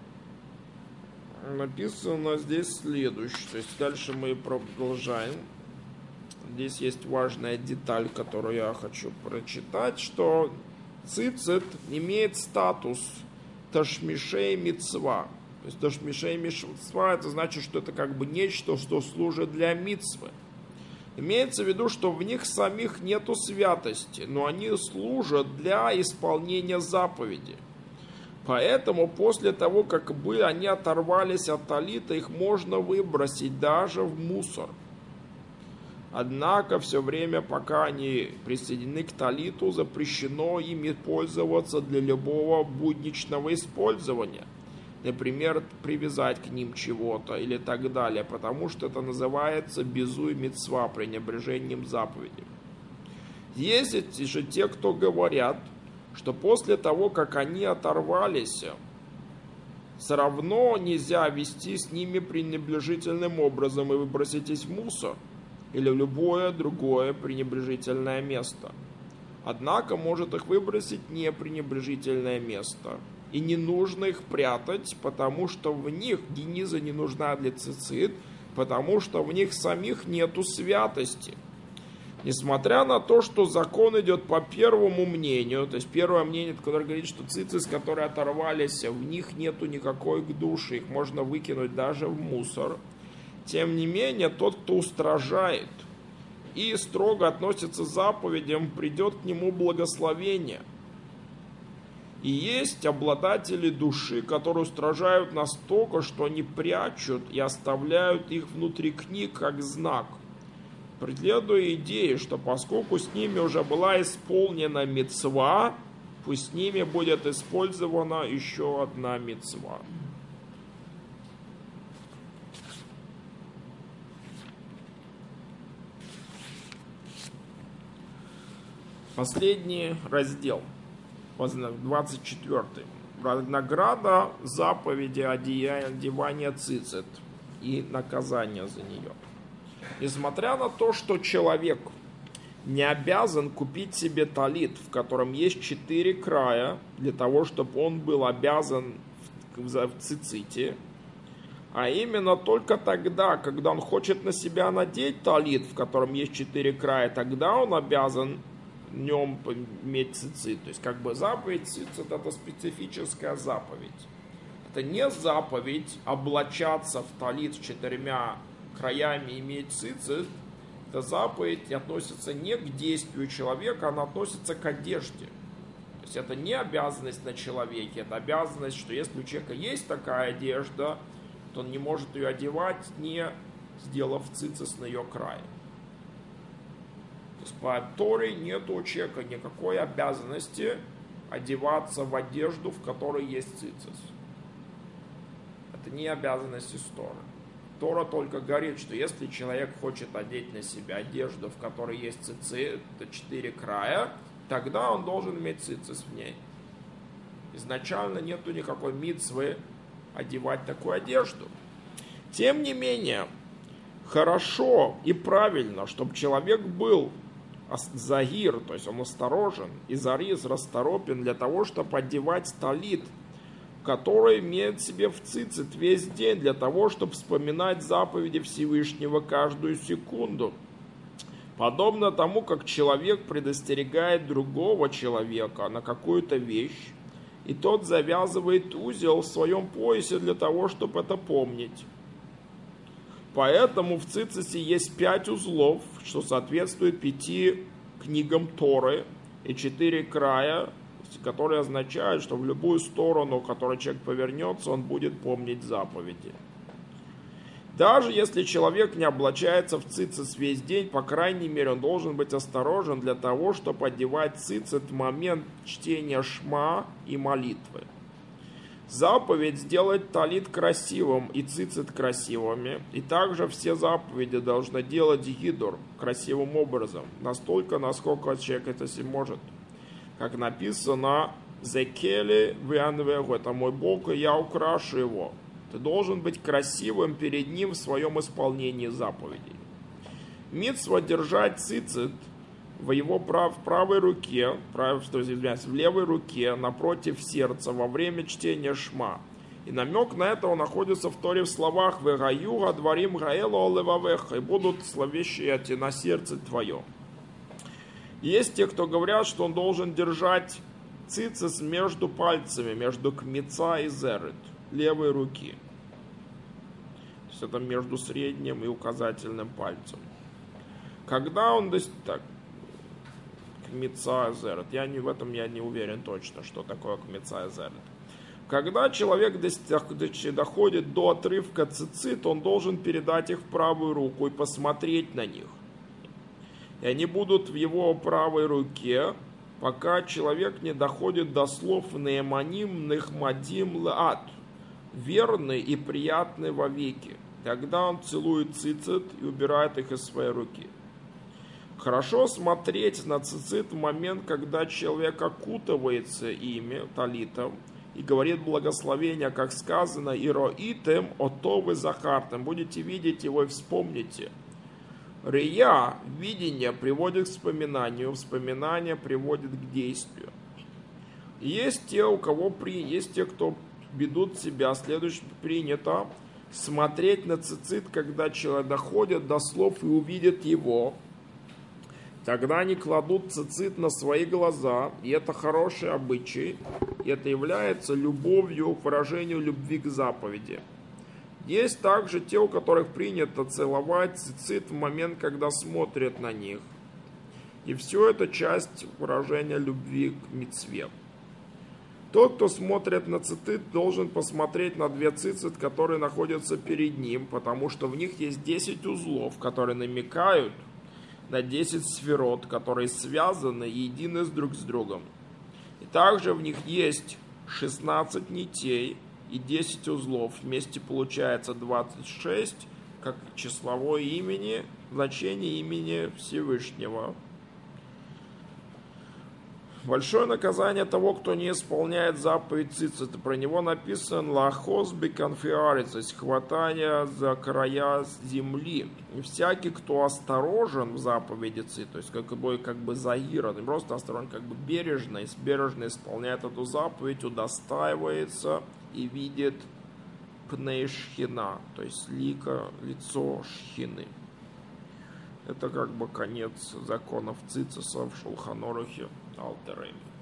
написано здесь следующее. То есть дальше мы продолжаем. Здесь есть важная деталь, которую я хочу прочитать, что цицит имеет статус ташмишей мицва. То есть ташмишей мицва, это значит, что это как бы нечто, что служит для мицвы. Имеется в виду, что в них самих нету святости, но они служат для исполнения заповеди. Поэтому после того, как бы они оторвались от талита, их можно выбросить даже в мусор. Однако все время, пока они присоединены к талиту, запрещено ими пользоваться для любого будничного использования. Например, привязать к ним чего-то или так далее, потому что это называется безуй мицва, пренебрежением заповеди. Есть же те, кто говорят, что после того, как они оторвались, все равно нельзя вести с ними пренебрежительным образом и выбросить их в мусор или в любое другое пренебрежительное место. Однако может их выбросить не пренебрежительное место. И не нужно их прятать, потому что в них гениза не нужна для цицит, потому что в них самих нету святости. Несмотря на то, что закон идет по первому мнению, то есть первое мнение, которое говорит, что цицис, которые оторвались, в них нету никакой души, их можно выкинуть даже в мусор. Тем не менее, тот, кто устражает и строго относится к заповедям, придет к нему благословение. И есть обладатели души, которые устражают настолько, что они прячут и оставляют их внутри книг как знак, преследуя идею, что поскольку с ними уже была исполнена мицва, пусть с ними будет использована еще одна мицва. Последний раздел, двадцать четвёртый. Награда заповеди одевания цицит и наказание за нее. Несмотря на то, что человек не обязан купить себе талит, в котором есть четыре края, для того, чтобы он был обязан в, в циците, а именно только тогда, когда он хочет на себя надеть талит, в котором есть четыре края, тогда он обязан в нем иметь цицит. То есть как бы заповедь цицит — это специфическая заповедь. Это не заповедь облачаться в талит с четырьмя краями, иметь цицит. Эта заповедь относится не к действию человека, она относится к одежде. То есть это не обязанность на человеке, это обязанность, что если у человека есть такая одежда, то он не может ее одевать, не сделав цицис на ее крае. То есть по Торе нет у человека никакой обязанности одеваться в одежду, в которой есть цицис. Это не обязанность из Торы. Тора только говорит, что если человек хочет одеть на себя одежду, в которой есть цицит, это четыре края, тогда он должен иметь цицис в ней. Изначально нету никакой мицвы одевать такую одежду. Тем не менее, хорошо и правильно, чтобы человек был загир, то есть он осторожен, и зариз расторопен для того, чтобы одевать талит, который имеет в себе в цицит весь день, для того, чтобы вспоминать заповеди Всевышнего каждую секунду. Подобно тому, как человек предостерегает другого человека на какую-то вещь, и тот завязывает узел в своем поясе для того, чтобы это помнить. Поэтому в циците есть пять узлов, что соответствует пяти книгам Торы, и четыре края, которые означают, что в любую сторону, в которой человек повернется, он будет помнить заповеди. Даже если человек не облачается в цицит весь день, по крайней мере, он должен быть осторожен для того, чтобы одевать цицит в момент чтения шма и молитвы. Заповедь сделать талит красивым и цицит красивыми, и также все заповеди должны делать гидур красивым образом, настолько, насколько человек это себе может. Как написано, «Зекели вианвегу» — это мой Бог, и я украшу его. Ты должен быть красивым перед ним в своем исполнении заповедей. Мицва держать цицит в его прав, правой руке, прав, то есть, извиняюсь, в левой руке, напротив сердца, во время чтения шма. И намек на это находится в Торе в словах «Вегаюга дворим гаэлу олевавеха» и будут словещие эти на сердце твое. Есть те, кто говорят, что он должен держать цицис между пальцами, между кмица и зерет, левой руки. То есть это между средним и указательным пальцем. Когда он достиг... Кмица зерет. Я не в этом я не уверен точно, что такое кмица зерет. Когда человек доходит до отрывка цицит, он должен передать их в правую руку и посмотреть на них. И они будут в его правой руке, пока человек не доходит до слов «неэманим нехмадим лаат» — «верный и приятный вовеки». Тогда он целует цицит и убирает их из своей руки. Хорошо смотреть на цицит в момент, когда человек окутывается ими, талитом, и говорит благословение, как сказано, «Ироитем отовы захартем», будете видеть его и вспомните. Рия, видение, приводит к вспоминанию, вспоминание приводит к действию. Есть те, у кого при, есть те, кто ведут себя, следующее принято смотреть на цицит, когда человек доходит до слов и увидит его. Тогда они кладут цицит на свои глаза, и это хороший обычай, и это является любовью к выражению любви к заповеди. Есть также те, у которых принято целовать цицит в момент, когда смотрят на них. И все это часть выражения любви к мицве. Тот, кто смотрит на цицит, должен посмотреть на две цицит, которые находятся перед ним, потому что в них есть десять узлов, которые намекают на десять сферот, которые связаны и едины друг с другом. И также в них есть шестнадцать нитей и десять узлов. Вместе получается двадцать шесть, как числовое имени, значение имени Всевышнего. Большое наказание того, кто не исполняет заповедь цицит. Про него написано «лахоз беканфиарец», то есть хватание за края земли. И всякий, кто осторожен в заповеди цицит, то есть как бы, как бы заиран, не просто осторожен, как бы бережно, бережно исполняет эту заповедь, удостаивается и видит пней шхина, то есть лика, лицо шхины. Это как бы конец законов цицисов в Шулхан Арухе Алтер Ребе.